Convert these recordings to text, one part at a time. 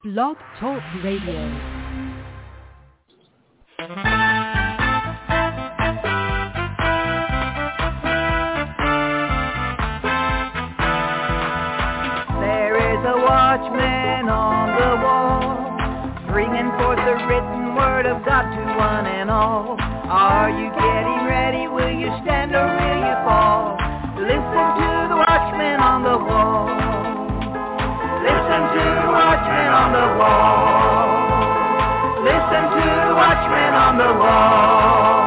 Blog Talk Radio. Watchman on the wall, bringing forth the written word of God to one and all. Are you getting ready? Will you stand or will you fall? Listen to the watchman on the wall. Listen to the watchman on the wall. Listen to the watchman on the wall.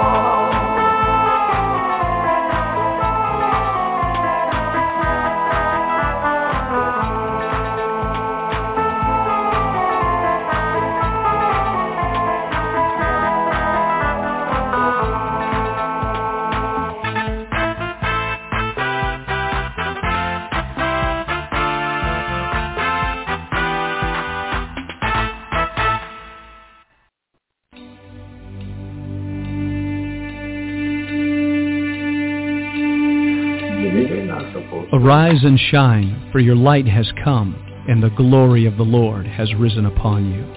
Arise and shine, for your light has come, and the glory of the Lord has risen upon you.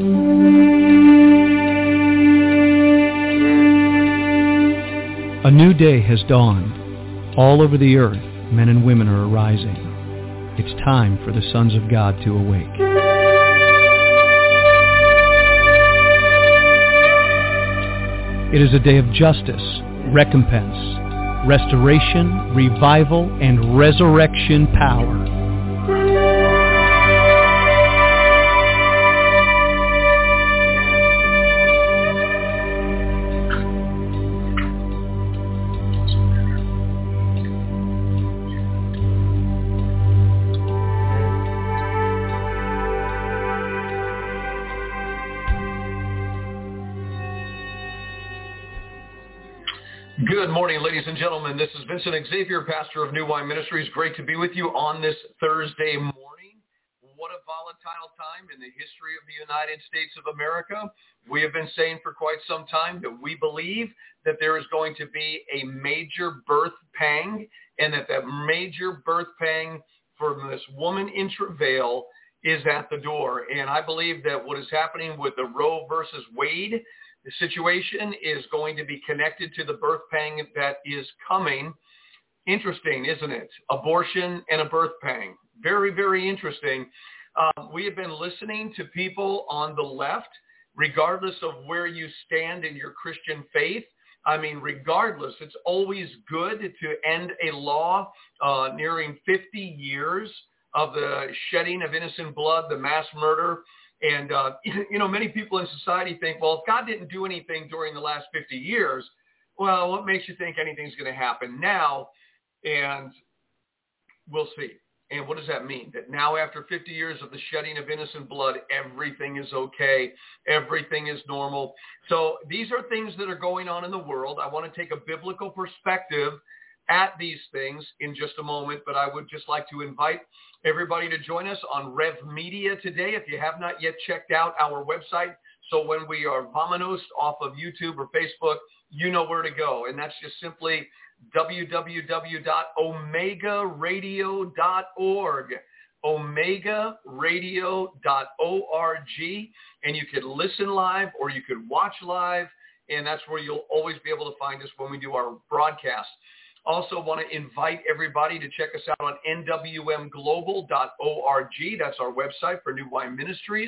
A new day has dawned. All over the earth, men and women are arising. It's time for the sons of God to awake. It is a day of justice, recompense, restoration, revival, and resurrection power. Good morning, ladies and gentlemen. This is Vincent Xavier, pastor of New Wine Ministries. Great to be with you on this Thursday morning. What a volatile time in the history of the United States of America. We have been saying for quite some time that we believe that there is going to be a major birth pang, and that major birth pang for this woman in travail is at the door. And I believe that what is happening with the Roe versus Wade the situation is going to be connected to the birth pang that is coming. Interesting, isn't it? Abortion and a birth pang. Very, very interesting. We have been listening to people on the left, regardless of where you stand in your Christian faith. I mean, regardless, it's always good to end a law nearing 50 years of the shedding of innocent blood, the mass murder. And, many people in society think, well, if God didn't do anything during the last 50 years, well, what makes you think anything's going to happen now? And we'll see. And what does that mean? That now after 50 years of the shedding of innocent blood, everything is okay. Everything is normal. So these are things that are going on in the world. I want to take a biblical perspective at these things in just a moment, but I would just like to invite everybody to join us on Rev Media today. If you have not yet checked out our website, so when we are vamonos off of YouTube or Facebook, you know where to go. And that's just simply www.omegaradio.org, omegaradio.org, and you could listen live or you could watch live, and that's where you'll always be able to find us when we do our broadcast. Also want to invite everybody to check us out on nwmglobal.org. That's our website for New Wine Ministries,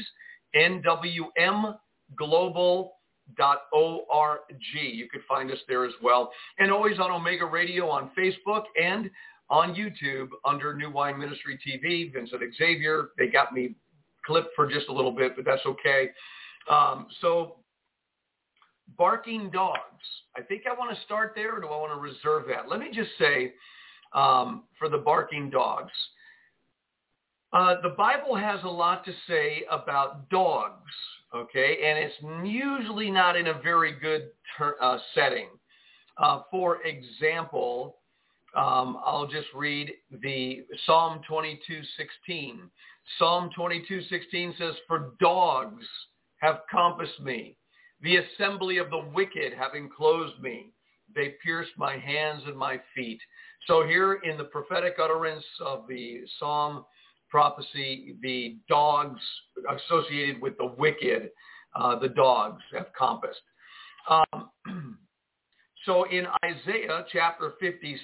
nwmglobal.org. You can find us there as well. And always on Omega Radio on Facebook and on YouTube under New Wine Ministry TV, Vincent Xavier. They got me clipped for just a little bit, but that's okay. So barking dogs. I think I want to start there, or do I want to reserve that? Let me just say, for the barking dogs, the Bible has a lot to say about dogs, okay? And it's usually not in a very good setting. For example, I'll just read the Psalm 22:16. Psalm 22:16 says, "For dogs have compassed me. The assembly of the wicked have enclosed me. They pierced my hands and my feet." So here in the prophetic utterance of the Psalm prophecy, the dogs associated with the wicked, the dogs have compassed. So in Isaiah chapter 56,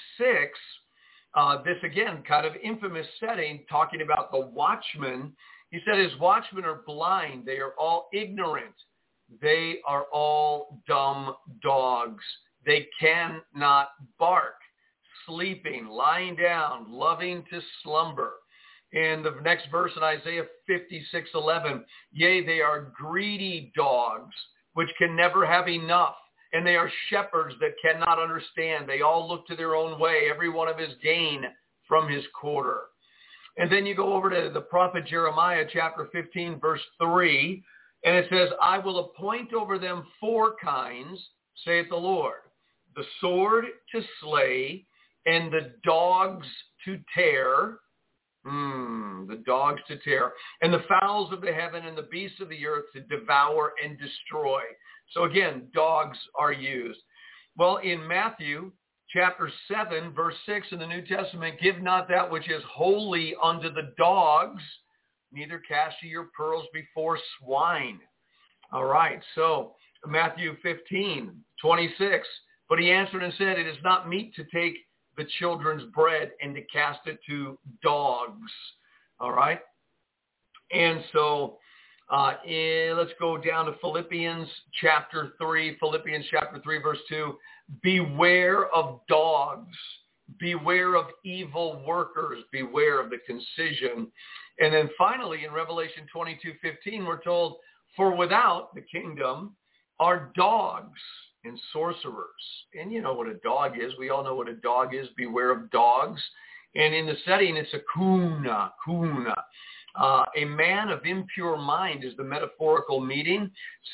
this again kind of infamous setting, talking about the watchmen. He said his watchmen are blind. They are all ignorant. They are all dumb dogs. They cannot bark, sleeping, lying down, loving to slumber. In the next verse in Isaiah 56:11, yea, they are greedy dogs, which can never have enough. And they are shepherds that cannot understand. They all look to their own way, every one of his gain from his quarter. And then you go over to the prophet Jeremiah chapter 15, verse 3, and it says, I will appoint over them 4 kinds, saith the Lord, the sword to slay, and the dogs to tear, the dogs to tear, and the fowls of the heaven and the beasts of the earth to devour and destroy. So again, dogs are used. Well, in Matthew chapter 7, verse 6 in the New Testament, give not that which is holy unto the dogs, neither cast ye your pearls before swine. All right, so Matthew 15:26, but he answered and said, it is not meet to take the children's bread and to cast it to dogs. All right, and so let's go down to Philippians chapter 3, verse 2. Beware of dogs. Beware of evil workers. Beware of the concision. And then finally in Revelation 22:15, we're told, for without the kingdom are dogs and sorcerers. And you know what a dog is. We all know what a dog is. Beware of dogs. And in the setting, it's a kuna. A man of impure mind is the metaphorical meaning.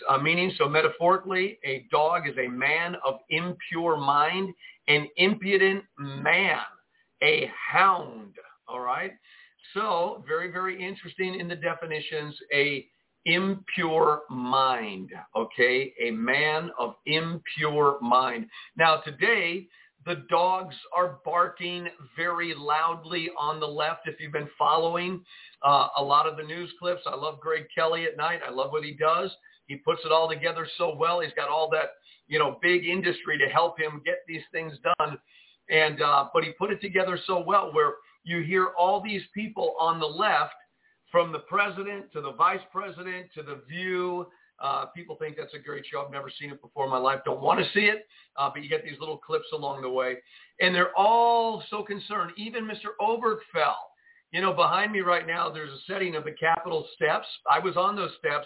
So metaphorically, a dog is a man of impure mind, an impudent man, a hound. All right. So very, very interesting in the definitions, a impure mind. Okay. A man of impure mind. Now today, the dogs are barking very loudly on the left. If you've been following a lot of the news clips, I love Greg Kelly at night. I love what he does. He puts it all together so well. He's got all that, big industry to help him get these things done. And but he put it together so well where you hear all these people on the left, from the president to the vice president to The View. People think that's a great show. I've never seen it before in my life. Don't want to see it, but you get these little clips along the way. And they're all so concerned. Even Mr. Obergefell. Behind me right now, there's a setting of the Capitol steps. I was on those steps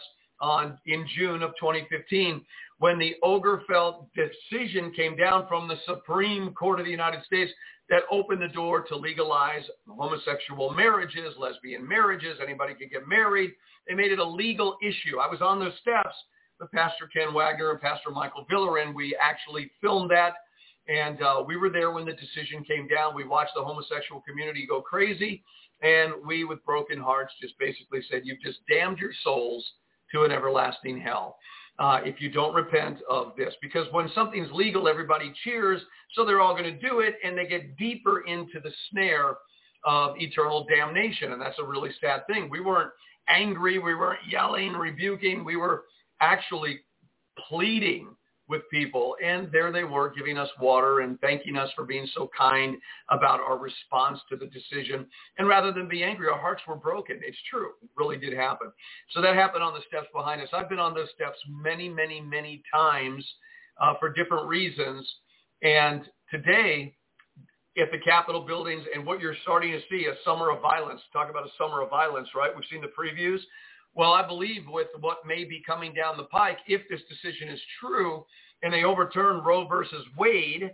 in June of 2015 when the Obergefell decision came down from the Supreme Court of the United States that opened the door to legalize homosexual marriages, lesbian marriages. Anybody could get married. They made it a legal issue. I was on those steps with Pastor Ken Wagner and Pastor Michael Villerin. We actually filmed that, and we were there when the decision came down. We watched the homosexual community go crazy, and we, with broken hearts, just basically said, you've just damned your souls to an everlasting hell if you don't repent of this. Because when something's legal, everybody cheers, so they're all going to do it, and they get deeper into the snare of eternal damnation, and that's a really sad thing. We weren't angry, we weren't yelling, rebuking, we were actually pleading with people, and there they were giving us water and thanking us for being so kind about our response to the decision. And rather than be angry, our hearts were broken. It's true. It really did happen. So that happened on the steps behind us. I've been on those steps many, many, many times for different reasons. And today, at the Capitol buildings, and what you're starting to see, a summer of violence. Talk about a summer of violence, right? We've seen the previews. Well, I believe with what may be coming down the pike, if this decision is true and they overturn Roe versus Wade,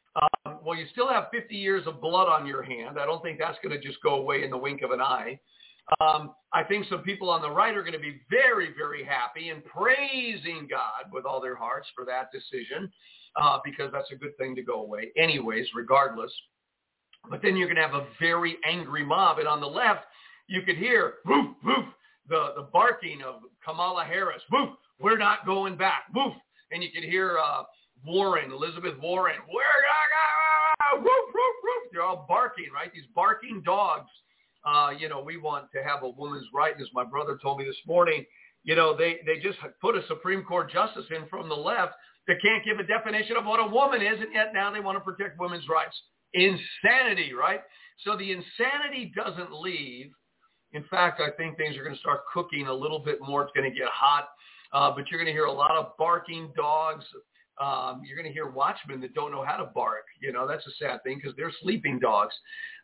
well, you still have 50 years of blood on your hand. I don't think that's going to just go away in the wink of an eye. I think some people on the right are going to be very, very happy and praising God with all their hearts for that decision because that's a good thing to go away anyways, regardless. But then you're going to have a very angry mob. And on the left, you could hear, woof, woof, the barking of Kamala Harris. Woof, we're not going back. Woof. And you could hear Elizabeth Warren. We're going to go. Woof, woof, woof. They're all barking, right? These barking dogs We want to have a woman's right. And as my brother told me this morning, they just put a Supreme Court justice in from the left that can't give a definition of what a woman is, and yet now they want to protect women's rights. Insanity, right? So the insanity doesn't leave. In fact, I think things are going to start cooking a little bit more. It's going to get hot, but you're going to hear a lot of barking dogs. You're going to hear watchmen that don't know how to bark. That's a sad thing because they're sleeping dogs.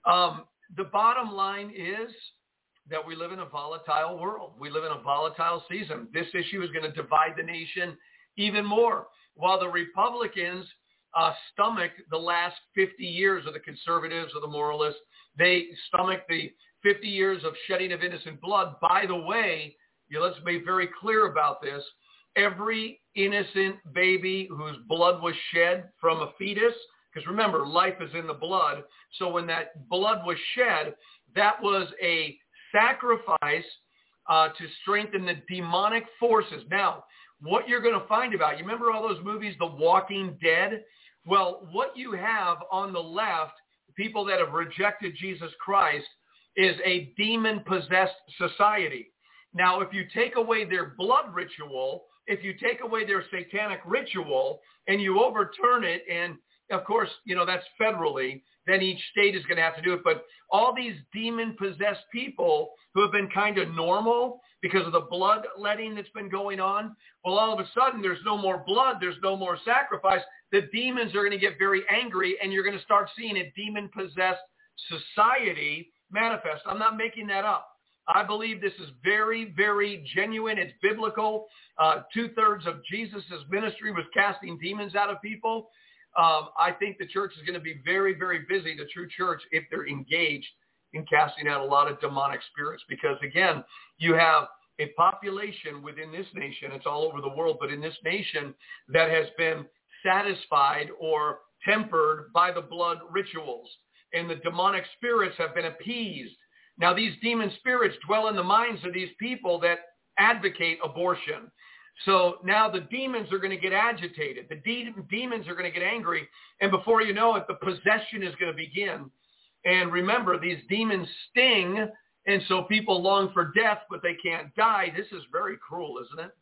The bottom line is that we live in a volatile world. We live in a volatile season. This issue is going to divide the nation even more. While the Republicans stomach the last 50 years of the conservatives or the moralists, they stomach the 50 years of shedding of innocent blood. By the way, let's be very clear about this. Every innocent baby whose blood was shed from a fetus, because remember, life is in the blood. So when that blood was shed, that was a sacrifice to strengthen the demonic forces. Now, what you're going to find about, you remember all those movies, The Walking Dead? Well, what you have on the left, people that have rejected Jesus Christ, is a demon-possessed society. Now, if you take away their blood ritual, if you take away their satanic ritual, and you overturn it, and of course, that's federally, then each state is going to have to do it. But all these demon-possessed people who have been kind of normal because of the bloodletting that's been going on, well, all of a sudden, there's no more blood, there's no more sacrifice. The demons are going to get very angry, and you're going to start seeing a demon-possessed society manifest. I'm not making that up. I believe this is very, very genuine. It's biblical. 2/3 of Jesus' ministry was casting demons out of people. I think the church is going to be very, very busy, the true church, if they're engaged in casting out a lot of demonic spirits. Because, again, you have a population within this nation, it's all over the world, but in this nation that has been satisfied or tempered by the blood rituals. And the demonic spirits have been appeased. Now, these demon spirits dwell in the minds of these people that advocate abortion. So now the demons are going to get agitated. The demons are going to get angry. And before you know it, the possession is going to begin. And remember, these demons sting. And so people long for death, but they can't die. This is very cruel, isn't it?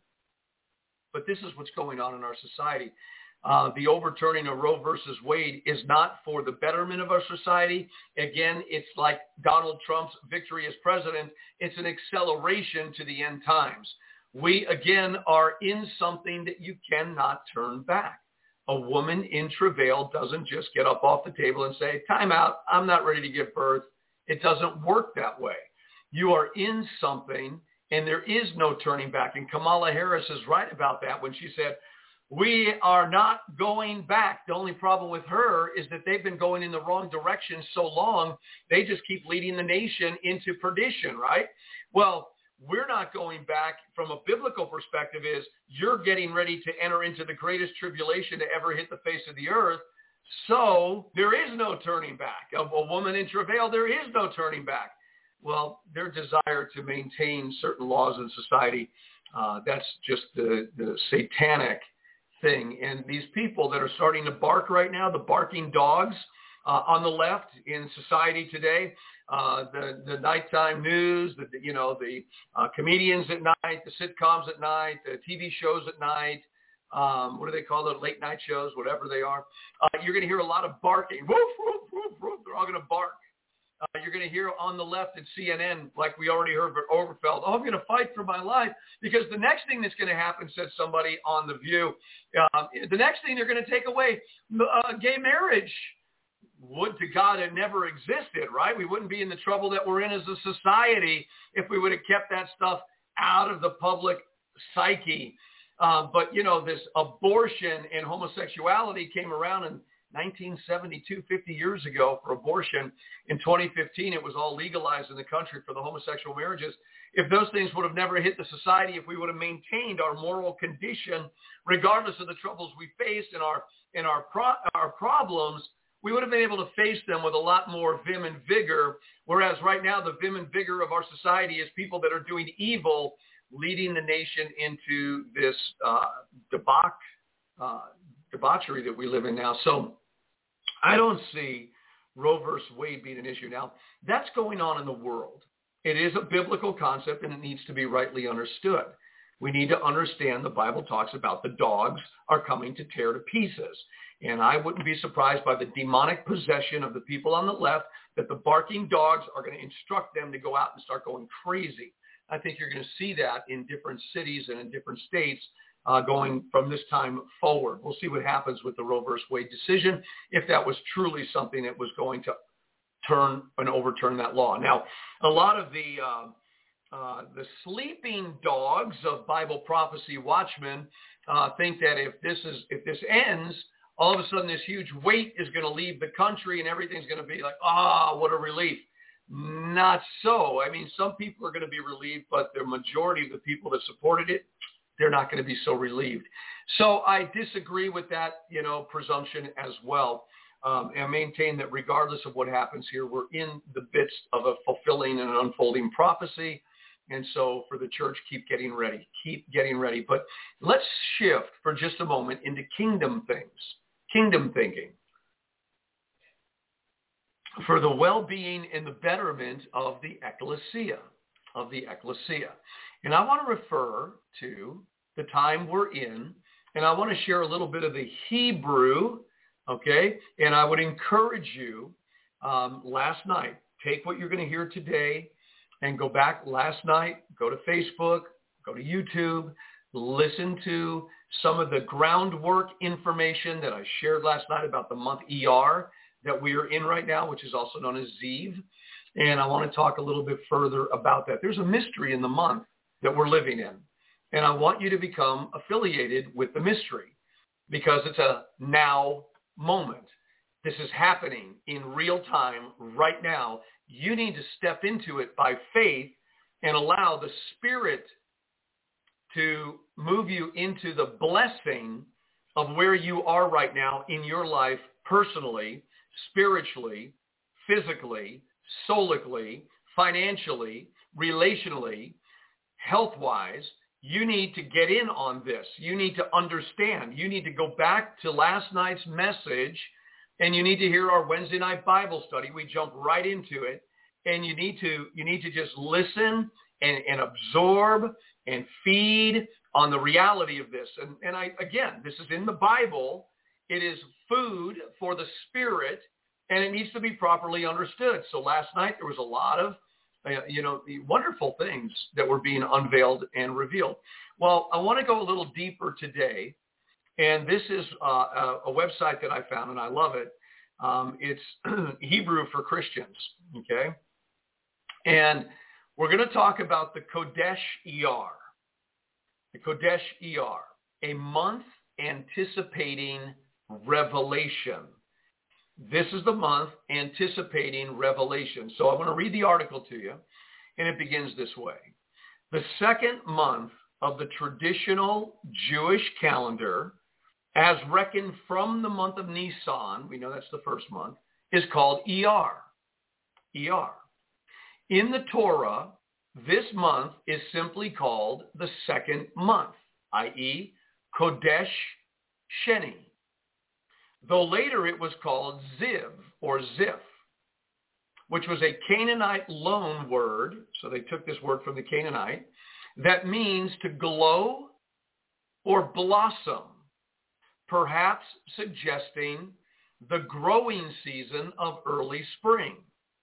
But this is what's going on in our society. The overturning of Roe versus Wade is not for the betterment of our society. Again, it's like Donald Trump's victory as president. It's an acceleration to the end times. We, again, are in something that you cannot turn back. A woman in travail doesn't just get up off the table and say, time out, I'm not ready to give birth. It doesn't work that way. You are in something, and there is no turning back. And Kamala Harris is right about that when she said, we are not going back. The only problem with her is that they've been going in the wrong direction so long, they just keep leading the nation into perdition, right? Well, we're not going back from a biblical perspective. Is you're getting ready to enter into the greatest tribulation to ever hit the face of the earth. So there is no turning back. A woman in travail, there is no turning back. Well, their desire to maintain certain laws in society, that's just the satanic thing. And these people that are starting to bark right now, the barking dogs on the left in society today, the nighttime news, the comedians at night, the sitcoms at night, the TV shows at night, what do they call the late night shows, whatever they are. You're going to hear a lot of barking. Woof, woof, woof, woof. They're all going to bark. You're going to hear on the left at CNN, like we already heard for Overfeld, I'm going to fight for my life, because the next thing that's going to happen, said somebody on The View, the next thing they're going to take away gay marriage. Would to God it never existed, right? We wouldn't be in the trouble that we're in as a society if we would have kept that stuff out of the public psyche. But, this abortion and homosexuality came around in 1972, 50 years ago for abortion. In 2015, it was all legalized in the country for the homosexual marriages. If those things would have never hit the society, if we would have maintained our moral condition, regardless of the troubles we faced and our problems, we would have been able to face them with a lot more vim and vigor. Whereas right now, the vim and vigor of our society is people that are doing evil, leading the nation into this debauchery that we live in now. So I don't see Roe versus Wade being an issue. Now, that's going on in the world. It is a biblical concept, and it needs to be rightly understood. We need to understand the Bible talks about the dogs are coming to tear to pieces. And I wouldn't be surprised by the demonic possession of the people on the left that the barking dogs are going to instruct them to go out and start going crazy. I think you're going to see that in different cities and in different states going from this time forward. We'll see what happens with the Roe versus Wade decision, if that was truly something that was going to turn and overturn that law. Now, a lot of the sleeping dogs of Bible prophecy watchmen think that if this ends, all of a sudden this huge weight is going to leave the country and everything's going to be like, what a relief. Not so. I mean, some people are going to be relieved, but the majority of the people that supported it, they're not going to be so relieved. So I disagree with that, presumption as well. And maintain that regardless of what happens here, we're in the midst of a fulfilling and an unfolding prophecy. And so for the church, keep getting ready. Keep getting ready. But let's shift for just a moment into kingdom things, kingdom thinking, for the well-being and the betterment of the ecclesia, And I want to refer to the time we're in, and I want to share a little bit of the Hebrew, okay? And I would encourage you, last night, take what you're going to hear today and go back last night, go to Facebook, go to YouTube, listen to some of the groundwork information that I shared last night about the month ER that we are in right now, which is also known as Ziv. And I want to talk a little bit further about that. There's a mystery in the month that we're living in. And I want you to become affiliated with the mystery because it's a now moment. This is happening in real time right now. You need to step into it by faith and allow the Spirit to move you into the blessing of where you are right now in your life personally, spiritually, physically, solically, financially, relationally, health-wise. You need to get in on this. You need to understand. You need to go back to last night's message, and you need to hear our Wednesday night Bible study. We jump right into it, and you need to just listen and absorb and feed on the reality of this. And again, this is in the Bible. It is food for the spirit, and it needs to be properly understood. So last night there was a lot of the wonderful things that were being unveiled and revealed. Well, I want to go a little deeper today, and this is a website that I found, and I love it. It's Hebrew for Christians, okay? And we're going to talk about the Kodesh ER. The Kodesh ER, a month anticipating revelation. This is the month anticipating revelation. So I'm going to read the article to you, and it begins this way. The second month of the traditional Jewish calendar, as reckoned from the month of Nisan, we know that's the first month, is called ER. ER. In the Torah, this month is simply called the second month, i.e. Kodesh Sheni. Though later it was called Ziv or Ziph, which was a Canaanite loan word, so they took this word from the Canaanite, that means to glow or blossom, perhaps suggesting the growing season of early spring.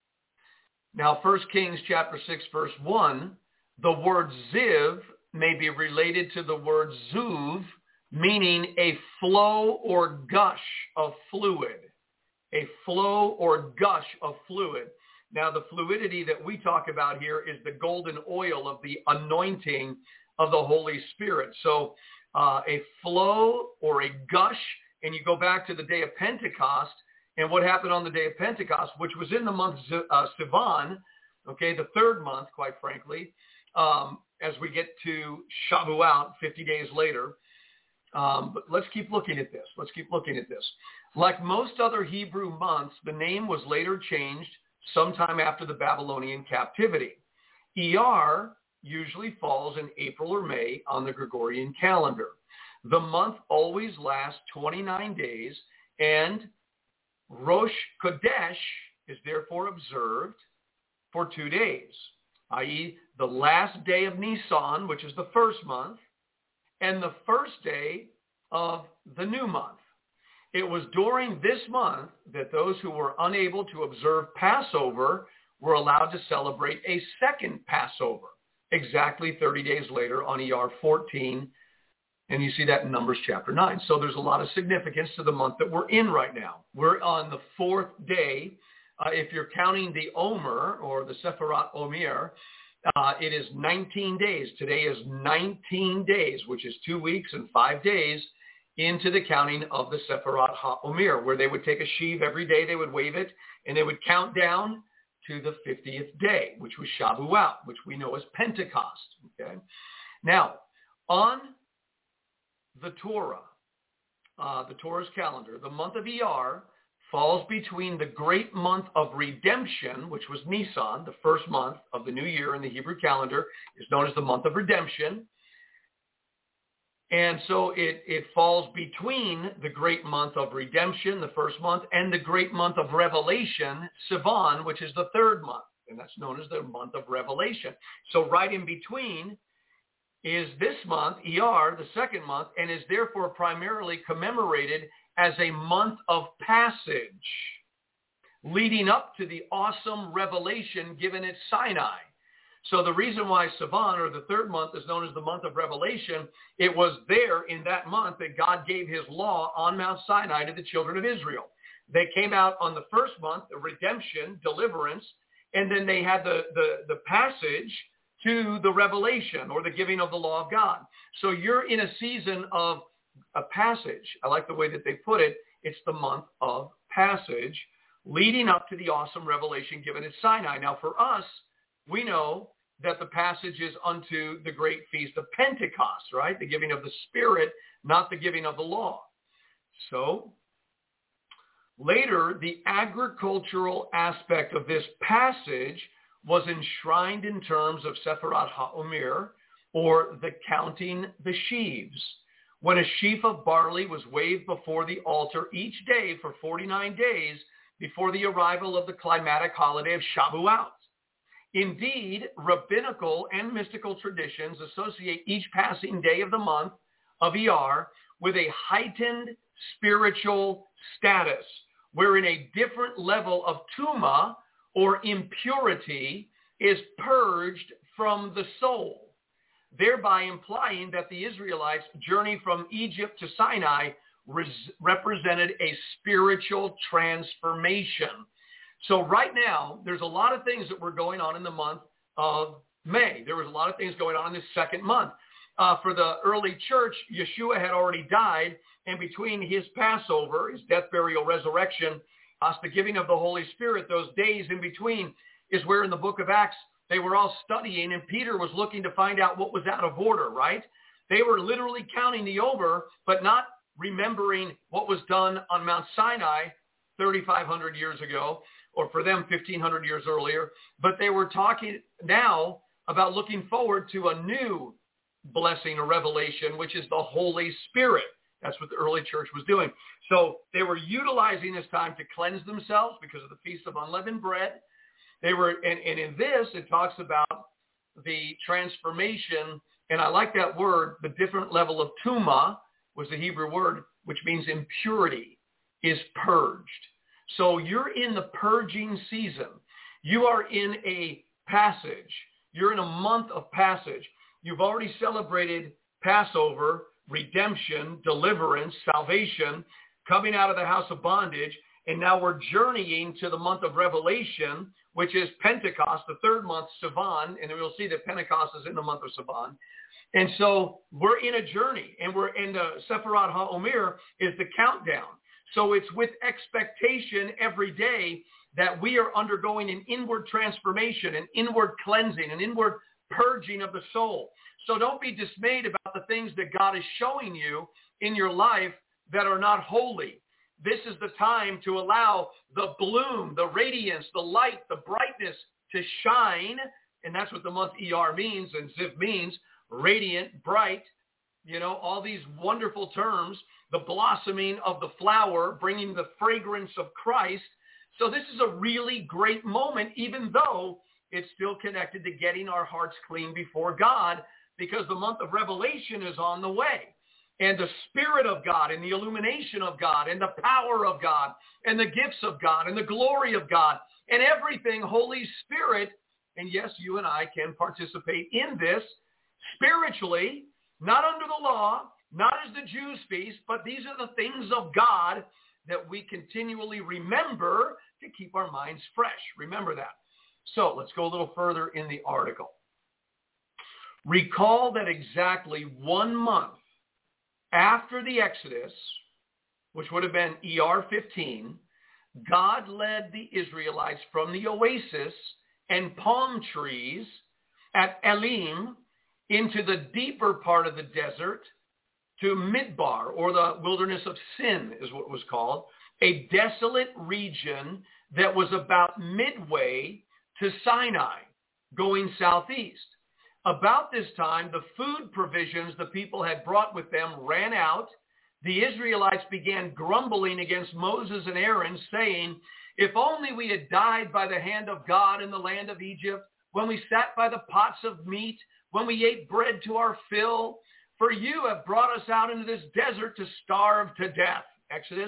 Now, 1 Kings chapter 6, verse 1, the word Ziv may be related to the word Zuv, meaning a flow or gush of fluid. A flow or gush of fluid. Now, the fluidity that we talk about here is the golden oil of the anointing of the Holy Spirit. So a flow or a gush, and you go back to the day of Pentecost, and what happened on the day of Pentecost, which was in the month Sivan, okay, the third month, quite frankly, as we get to Shavuot 50 days later. But let's keep looking at this. Like most other Hebrew months, the name was later changed sometime after the Babylonian captivity. ER usually falls in April or May on the Gregorian calendar. The month always lasts 29 days, and Rosh Chodesh is therefore observed for 2 days, i.e. the last day of Nisan, which is the first month, and the first day of the new month. It was during this month that those who were unable to observe Passover were allowed to celebrate a second Passover, exactly 30 days later on ER 14, and you see that in Numbers chapter 9. So there's a lot of significance to the month that we're in right now. We're on the fourth day. If you're counting the Omer, or the Sefirat Omer, it is 19 days. Today is 19 days, which is 2 weeks and 5 days into the counting of the Sefirat HaOmer, where they would take a sheaf every day, they would wave it, and they would count down to the 50th day, which was Shavuot, which we know as Pentecost. Okay. Now, on the Torah's calendar, the month of Iyar falls between the great month of redemption, which was Nisan, the first month of the new year in the Hebrew calendar, is known as the month of redemption. And so it falls between the great month of redemption, the first month, and the great month of revelation, Sivan, which is the third month. And that's known as the month of revelation. So right in between is this month, Iyar, the second month, and is therefore primarily commemorated as a month of passage, leading up to the awesome revelation given at Sinai. So the reason why Sivan, or the third month, is known as the month of revelation, it was there in that month that God gave his law on Mount Sinai to the children of Israel. They came out on the first month, the redemption, deliverance, and then they had the passage to the revelation, or the giving of the law of God. So you're in a season of a passage. I like the way that they put it. It's the month of passage leading up to the awesome revelation given at Sinai. Now for us, we know that the passage is unto the great feast of Pentecost, right? The giving of the Spirit, not the giving of the law. So later, the agricultural aspect of this passage was enshrined in terms of Sefirat HaOmer, or the counting the sheaves. When a sheaf of barley was waved before the altar each day for 49 days before the arrival of the climatic holiday of Shavuot. Indeed, rabbinical and mystical traditions associate each passing day of the month of Iyar with a heightened spiritual status, wherein a different level of tuma, or impurity, is purged from the soul, thereby implying that the Israelites' journey from Egypt to Sinai represented a spiritual transformation. So right now, there's a lot of things that were going on in the month of May. There was a lot of things going on in this second month. For the early church, Yeshua had already died, and between his Passover, his death, burial, resurrection, the giving of the Holy Spirit, those days in between is where in the book of Acts they were all studying, and Peter was looking to find out what was out of order, right? They were literally counting the over, but not remembering what was done on Mount Sinai 3,500 years ago, or for them 1,500 years earlier. But they were talking now about looking forward to a new blessing or revelation, which is the Holy Spirit. That's what the early church was doing. So they were utilizing this time to cleanse themselves because of the Feast of Unleavened Bread. They were, and in this, it talks about the transformation, and I like that word, the different level of tuma was the Hebrew word, which means impurity, is purged. So you're in the purging season. You are in a passage. You're in a month of passage. You've already celebrated Passover, redemption, deliverance, salvation, coming out of the house of bondage, and now we're journeying to the month of Revelation, which is Pentecost, the third month, Sivan, and we'll see that Pentecost is in the month of Sivan. And so we're in a journey, and we're in the Sefirat HaOmer is the countdown. So it's with expectation every day that we are undergoing an inward transformation, an inward cleansing, an inward purging of the soul. So don't be dismayed about the things that God is showing you in your life that are not holy. This is the time to allow the bloom, the radiance, the light, the brightness to shine. And that's what the month Iyar means, and Ziv means radiant, bright, all these wonderful terms, the blossoming of the flower, bringing the fragrance of Christ. So this is a really great moment, even though it's still connected to getting our hearts clean before God, because the month of Revelation is on the way. And the Spirit of God and the illumination of God and the power of God and the gifts of God and the glory of God and everything, Holy Spirit. And yes, you and I can participate in this spiritually, not under the law, not as the Jews' feast, but these are the things of God that we continually remember to keep our minds fresh. Remember that. So let's go a little further in the article. Recall that exactly 1 month after the Exodus, which would have been ER 15, God led the Israelites from the oasis and palm trees at Elim into the deeper part of the desert to Midbar, or the wilderness of Sin is what it was called, a desolate region that was about midway to Sinai, going southeast. About this time, the food provisions the people had brought with them ran out. The Israelites began grumbling against Moses and Aaron, saying, "If only we had died by the hand of God in the land of Egypt, when we sat by the pots of meat, when we ate bread to our fill. For you have brought us out into this desert to starve to death." Exodus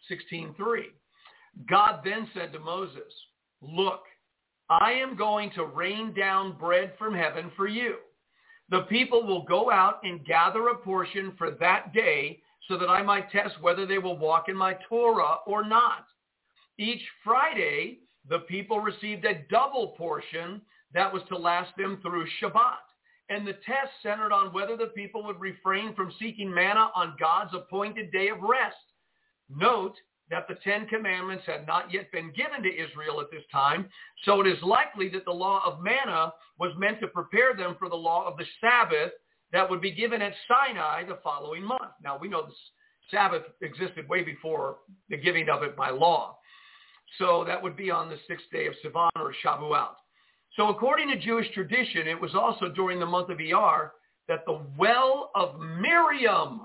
16:3. God then said to Moses, "Look, I am going to rain down bread from heaven for you. The people will go out and gather a portion for that day so that I might test whether they will walk in my Torah or not. Each Friday, the people received a double portion that was to last them through Shabbat. And the test centered on whether the people would refrain from seeking manna on God's appointed day of rest. Note that the 10 Commandments had not yet been given to Israel at this time, so it is likely that the law of manna was meant to prepare them for the law of the Sabbath that would be given at Sinai the following month. Now, we know the Sabbath existed way before the giving of it by law. So that would be on the 6th day of Sivan, or Shavuot. So according to Jewish tradition, it was also during the month of Iyar that the well of Miriam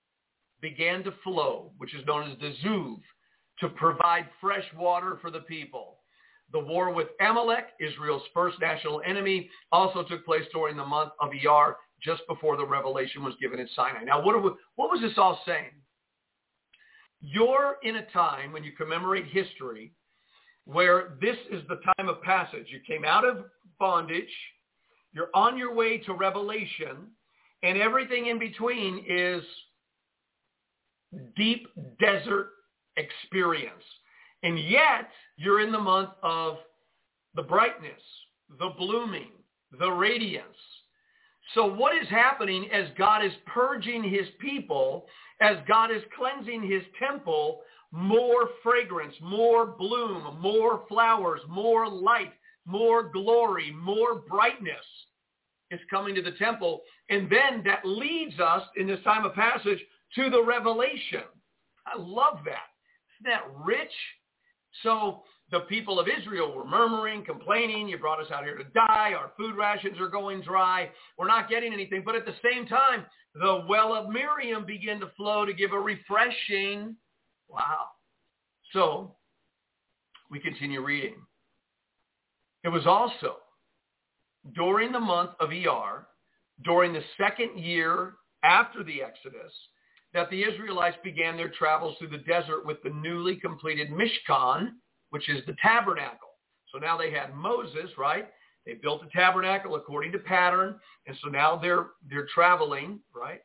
began to flow, which is known as the Zuv, to provide fresh water for the people. The war with Amalek, Israel's first national enemy, also took place during the month of Iyar, just before the revelation was given at Sinai. Now, what was this all saying? You're in a time when you commemorate history where this is the time of passage. You came out of bondage, you're on your way to revelation, and everything in between is deep desert experience. And yet, you're in the month of the brightness, the blooming, the radiance. So what is happening as God is purging his people, as God is cleansing his temple? More fragrance, more bloom, more flowers, more light, more glory, more brightness is coming to the temple. And then that leads us in this time of passage to the revelation. I love that. Isn't that rich? So the people of Israel were murmuring, complaining, "You brought us out here to die. Our food rations are going dry. We're not getting anything." But at the same time, the well of Miriam began to flow to give a refreshing. Wow. So we continue reading. It was also during the month of Iyar, during the second year after the Exodus, that the Israelites began their travels through the desert with the newly completed Mishkan, which is the tabernacle. So now they had Moses, right? They built the tabernacle according to pattern, and so now they're traveling, right?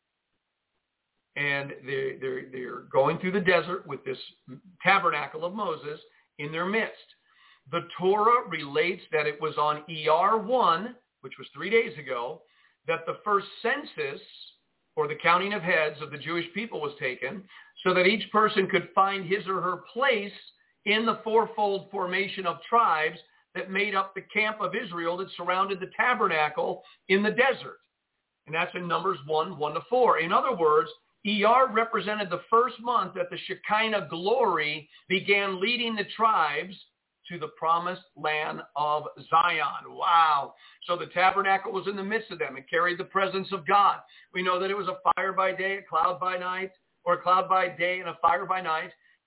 And they're going through the desert with this tabernacle of Moses in their midst. The Torah relates that it was on Iyar 1, which was 3 days ago, that the first census, or the counting of heads of the Jewish people, was taken, so that each person could find his or her place in the fourfold formation of tribes that made up the camp of Israel that surrounded the tabernacle in the desert. And that's in Numbers 1, 1-4. In other words, Iyar represented the first month that the Shekinah glory began leading the tribes to the promised land of Zion. Wow. So the tabernacle was in the midst of them. It carried the presence of God. We know that it was a fire by day, a cloud by night, or a cloud by day and a fire by night,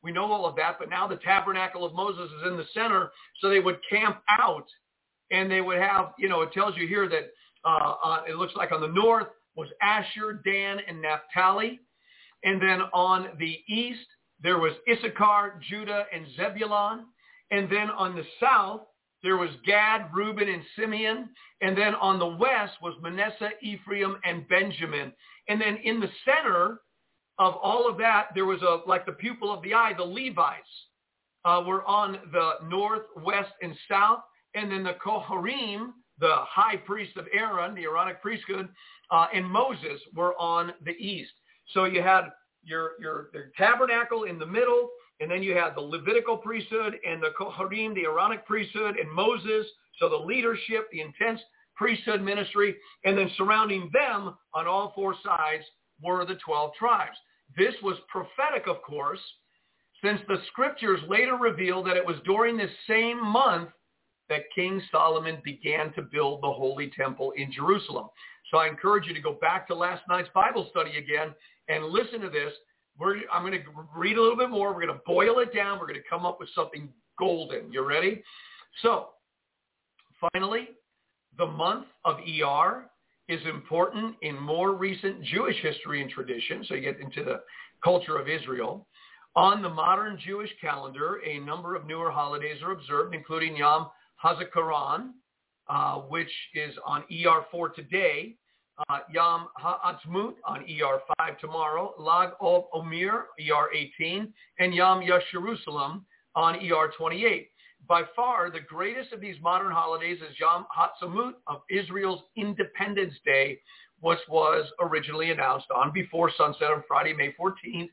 We know all of that, but now the tabernacle of Moses is in the center, so they would camp out, and they would have, it tells you here that it looks like on the north was Asher, Dan, and Naphtali, and then on the east there was Issachar, Judah, and Zebulun, and then on the south there was Gad, Reuben, and Simeon, and then on the west was Manasseh, Ephraim, and Benjamin, and then in the center of all of that, there was like the pupil of the eye, the Levites were on the north, west, and south. And then the Koharim, the high priest of Aaron, the Aaronic priesthood, and Moses were on the east. So you had your tabernacle in the middle, and then you had the Levitical priesthood and the Koharim, the Aaronic priesthood, and Moses. So the leadership, the intense priesthood ministry, and then surrounding them on all four sides were the 12 tribes. This was prophetic, of course, since the scriptures later reveal that it was during this same month that King Solomon began to build the Holy Temple in Jerusalem. So I encourage you to go back to last night's Bible study again and listen to this. I'm going to read a little bit more. We're going to boil it down. We're going to come up with something golden. You ready? So, finally, the month of Iyar is important in more recent Jewish history and tradition, so you get into the culture of Israel. On the modern Jewish calendar, a number of newer holidays are observed, including Yom HaZikaron, which is on Iyar 4 today, Yom HaAtzmaut on Iyar 5 tomorrow, Lag Omer, Iyar 18, and Yom Yeshurun on Iyar 28. By far, the greatest of these modern holidays is Yom HaTzmaut of Israel's Independence Day, which was originally announced on before sunset on Friday, May 14th,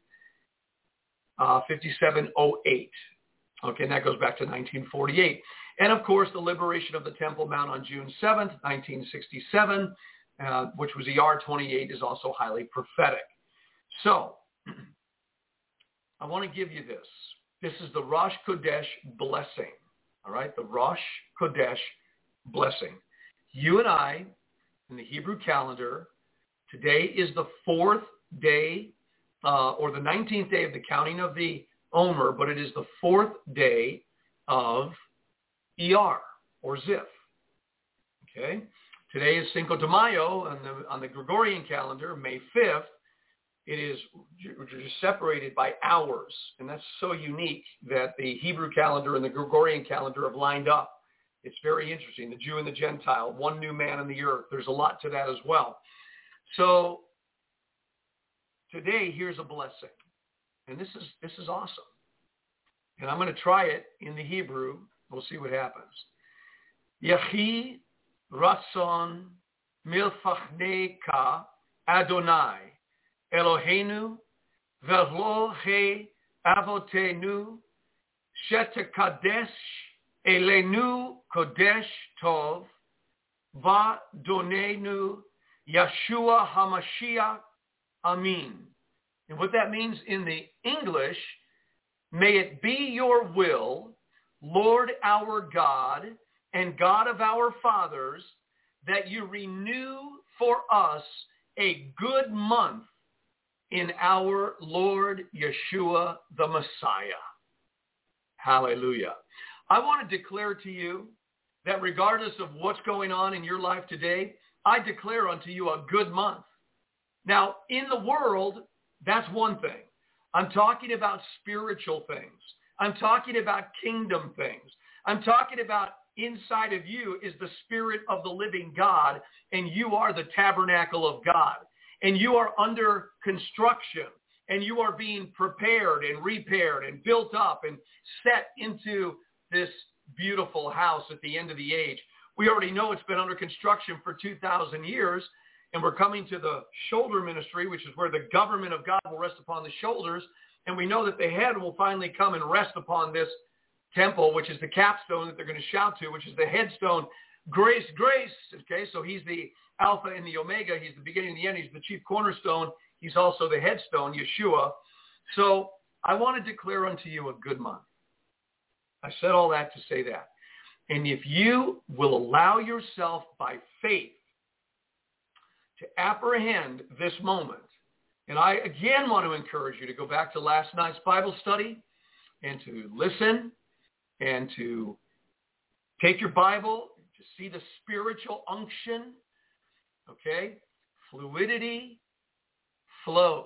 5708. Okay, and that goes back to 1948. And, of course, the liberation of the Temple Mount on June 7th, 1967, which was Iyar 28, is also highly prophetic. So, I want to give you this. This is the Rosh Chodesh blessing, all right? The Rosh Chodesh blessing. You and I, in the Hebrew calendar, today is the 4th day, or the 19th day of the counting of the Omer, but it is the 4th day of Iyar, or Zif. Okay? Today is Cinco de Mayo on the Gregorian calendar, May 5th. It is just separated by hours, and that's so unique that the Hebrew calendar and the Gregorian calendar have lined up. It's very interesting. The Jew and the Gentile, one new man on the earth. There's a lot to that as well. So today, here's a blessing, and this is awesome. And I'm going to try it in the Hebrew. We'll see what happens. Yehi Ratzon Milfachnei Adonai Eloheinu v'lo he avotenu shetekadesh elenu kodesh tov v'donenu Yeshua HaMashiach Amin. And what that means in the English, may it be your will, Lord our God and God of our fathers, that you renew for us a good month in our Lord Yeshua the Messiah. Hallelujah. I want to declare to you that regardless of what's going on in your life today, I declare unto you a good month. Now, in the world, that's one thing. I'm talking about spiritual things. I'm talking about kingdom things. I'm talking about inside of you is the Spirit of the living God, and you are the tabernacle of God. And you are under construction, and you are being prepared and repaired and built up and set into this beautiful house at the end of the age. We already know it's been under construction for 2,000 years, and we're coming to the shoulder ministry, which is where the government of God will rest upon the shoulders, and we know that the head will finally come and rest upon this temple, which is the capstone that they're going to shout to, which is the headstone. Grace, grace. Okay, so he's the Alpha and the Omega. He's the beginning and the end. He's the chief cornerstone. He's also the headstone, Yeshua. So I want to declare unto you a good month. I said all that to say that. And if you will allow yourself by faith to apprehend this moment, and I again want to encourage you to go back to last night's Bible study and to listen and to take your Bible, to see the spiritual unction, okay? Fluidity, flow.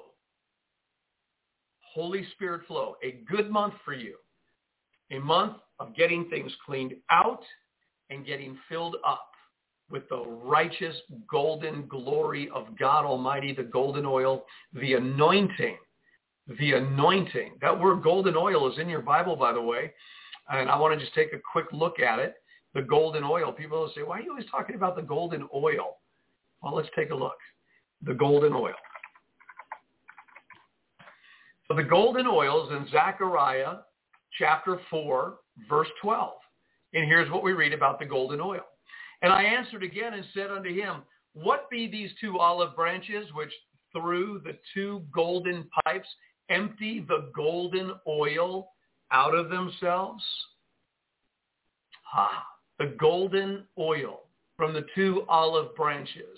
Holy Spirit flow. A good month for you. A month of getting things cleaned out and getting filled up with the righteous golden glory of God Almighty, the golden oil, the anointing. The anointing. That word golden oil is in your Bible, by the way. And I want to just take a quick look at it. The golden oil. People will say, why are you always talking about the golden oil? Well, let's take a look. The golden oil. So the golden oil is in Zechariah chapter 4, verse 12. And here's what we read about the golden oil. And I answered again and said unto him, what be these two olive branches which through the two golden pipes empty the golden oil out of themselves? The golden oil from the two olive branches.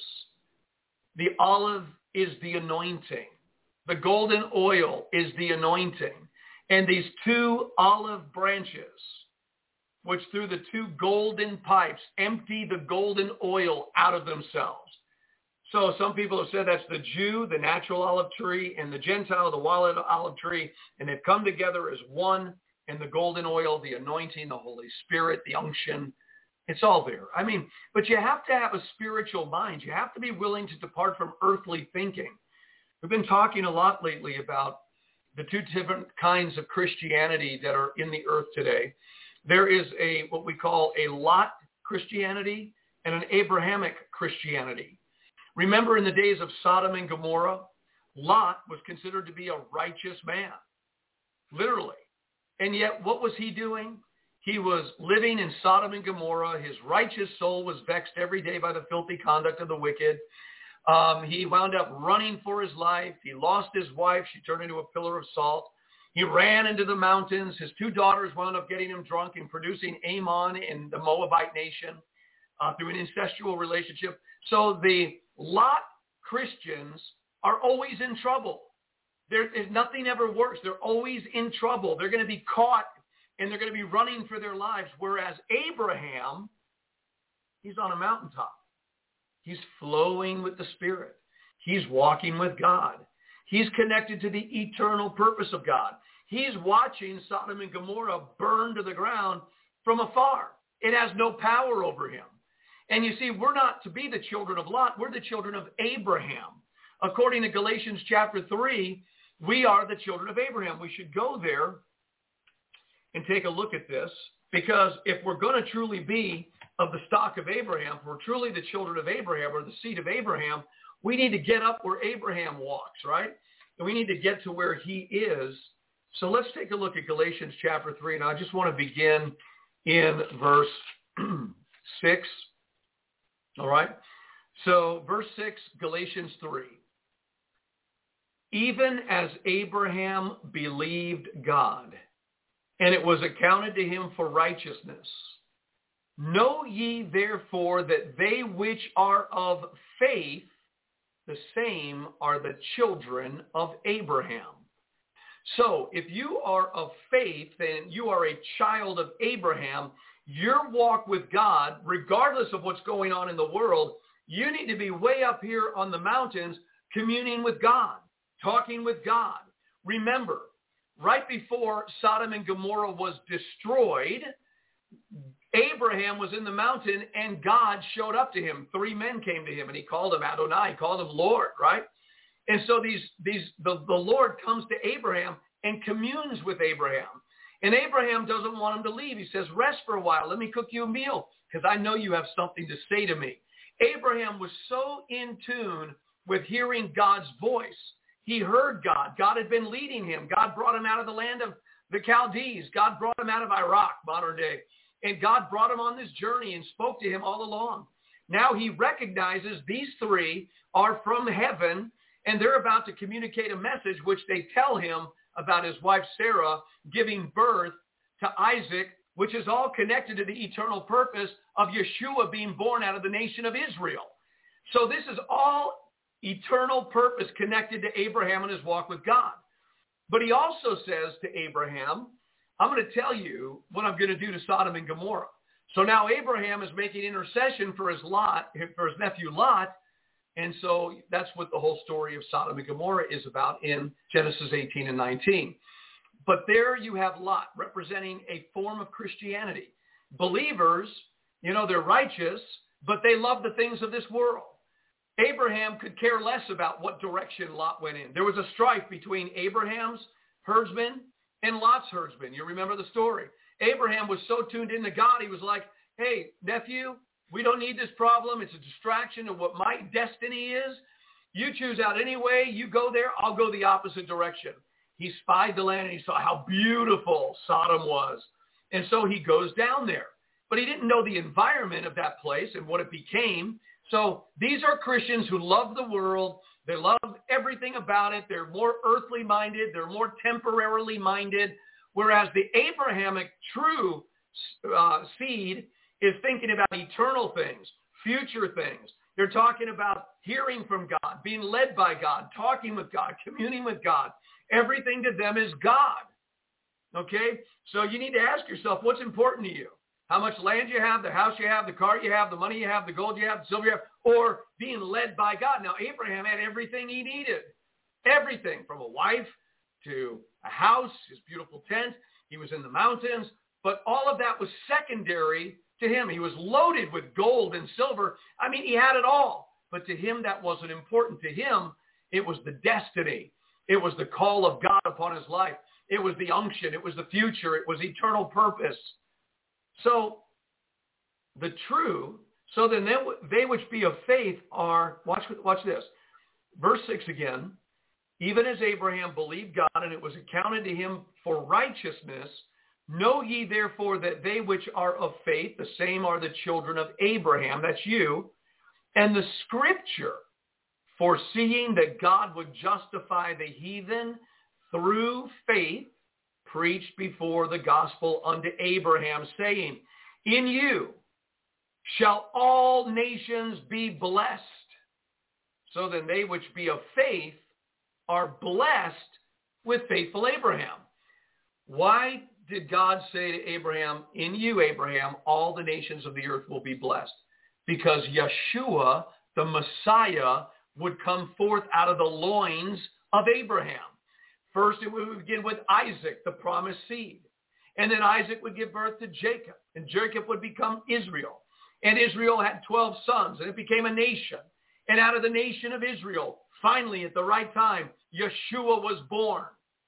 The olive is the anointing. The golden oil is the anointing. And these two olive branches, which through the two golden pipes empty the golden oil out of themselves. So some people have said that's the Jew, the natural olive tree, and the Gentile, the wild olive tree, and they've come together as one, and the golden oil, the anointing, the Holy Spirit, the unction, it's all there. I mean, but you have to have a spiritual mind. You have to be willing to depart from earthly thinking. We've been talking a lot lately about the two different kinds of Christianity that are in the earth today. There is what we call a Lot Christianity and an Abrahamic Christianity. Remember in the days of Sodom and Gomorrah, Lot was considered to be a righteous man, literally. And yet what was he doing? He was living in Sodom and Gomorrah. His righteous soul was vexed every day by the filthy conduct of the wicked. He wound up running for his life. He lost his wife. She turned into a pillar of salt. He ran into the mountains. His two daughters wound up getting him drunk and producing Ammon in the Moabite nation through an incestual relationship. So the Lot Christians are always in trouble. Nothing ever works. They're always in trouble. They're going to be caught and they're going to be running for their lives. Whereas Abraham, he's on a mountaintop. He's flowing with the Spirit. He's walking with God. He's connected to the eternal purpose of God. He's watching Sodom and Gomorrah burn to the ground from afar. It has no power over him. And you see, we're not to be the children of Lot. We're the children of Abraham. According to Galatians chapter 3, we are the children of Abraham. We should go there and take a look at this, because if we're going to truly be of the stock of Abraham, if we're truly the children of Abraham or the seed of Abraham, we need to get up where Abraham walks, right? And we need to get to where he is. So let's take a look at Galatians chapter 3. And I just want to begin in verse 6. All right? So verse 6, Galatians 3. Even as Abraham believed God, and it was accounted to him for righteousness. Know ye therefore that they which are of faith, the same are the children of Abraham. So if you are of faith, then you are a child of Abraham. Your walk with God, regardless of what's going on in the world, you need to be way up here on the mountains communing with God, talking with God. Remember, right before Sodom and Gomorrah was destroyed, Abraham was in the mountain and God showed up to him. 3 men came to him and he called him Adonai, he called him Lord, right? And so the Lord comes to Abraham and communes with Abraham. And Abraham doesn't want him to leave. He says, rest for a while. Let me cook you a meal because I know you have something to say to me. Abraham was so in tune with hearing God's voice. He heard God. God had been leading him. God brought him out of the land of the Chaldees. God brought him out of Iraq, modern day. And God brought him on this journey and spoke to him all along. Now he recognizes these 3 are from heaven, and they're about to communicate a message which they tell him about his wife Sarah giving birth to Isaac, which is all connected to the eternal purpose of Yeshua being born out of the nation of Israel. So this is all eternal purpose connected to Abraham and his walk with God. But he also says to Abraham, I'm going to tell you what I'm going to do to Sodom and Gomorrah. So now Abraham is making intercession for his nephew Lot. And so that's what the whole story of Sodom and Gomorrah is about in Genesis 18 and 19. But there you have Lot representing a form of Christianity. Believers, they're righteous, but they love the things of this world. Abraham could care less about what direction Lot went in. There was a strife between Abraham's herdsmen and Lot's herdsmen. You remember the story. Abraham was so tuned into God, he was like, hey, nephew, we don't need this problem. It's a distraction of what my destiny is. You choose out any way. You go there. I'll go the opposite direction. He spied the land and he saw how beautiful Sodom was. And so he goes down there. But he didn't know the environment of that place and what it became. So these are Christians who love the world. They love everything about it. They're more earthly minded. They're more temporarily minded. Whereas the Abrahamic true seed is thinking about eternal things, future things. They're talking about hearing from God, being led by God, talking with God, communing with God. Everything to them is God. Okay? So you need to ask yourself, what's important to you? How much land you have, the house you have, the car you have, the money you have, the gold you have, the silver you have, or being led by God. Now, Abraham had everything he needed. Everything, from a wife to a house, his beautiful tent. He was in the mountains. But all of that was secondary to him. He was loaded with gold and silver. I mean, he had it all. But to him, that wasn't important. To him, it was the destiny. It was the call of God upon his life. It was the unction. It was the future. It was eternal purpose. So the true, so then they which be of faith are, watch this, verse 6 again, even as Abraham believed God and it was accounted to him for righteousness, know ye therefore that they which are of faith, the same are the children of Abraham, that's you, and the scripture, foreseeing that God would justify the heathen through faith, preached before the gospel unto Abraham, saying, in you shall all nations be blessed. So then they which be of faith are blessed with faithful Abraham. Why did God say to Abraham, in you, Abraham, all the nations of the earth will be blessed? Because Yeshua, the Messiah, would come forth out of the loins of Abraham. First, it would begin with Isaac, the promised seed. And then Isaac would give birth to Jacob. And Jacob would become Israel. And Israel had 12 sons, and it became a nation. And out of the nation of Israel, finally, at the right time, Yeshua was born,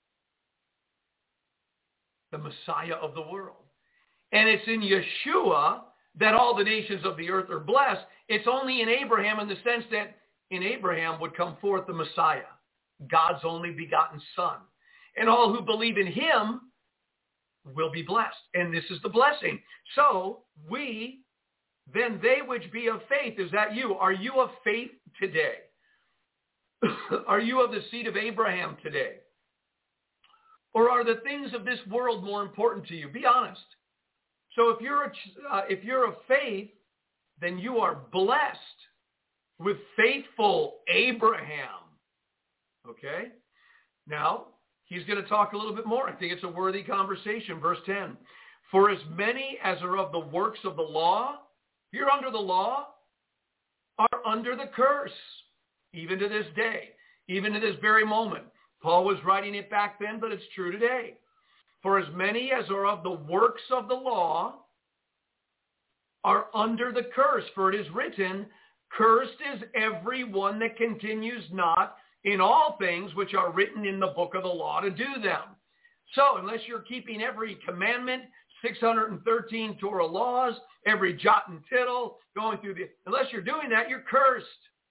the Messiah of the world. And it's in Yeshua that all the nations of the earth are blessed. It's only in Abraham in the sense that in Abraham would come forth the Messiah, God's only begotten Son. And all who believe in him will be blessed. And this is the blessing. So we, then they which be of faith, is that you? Are you of faith today? Are you of the seed of Abraham today? Or are the things of this world more important to you? Be honest. So if you're of faith, then you are blessed with faithful Abraham. Okay? Now, he's going to talk a little bit more. I think it's a worthy conversation. Verse 10. For as many as are of the works of the law, you're under the law, are under the curse, even to this day, even to this very moment. Paul was writing it back then, but it's true today. For as many as are of the works of the law are under the curse. For it is written, cursed is every one that continues not in all things which are written in the book of the law to do them. So unless you're keeping every commandment, 613 Torah laws, every jot and tittle, unless you're doing that, you're cursed.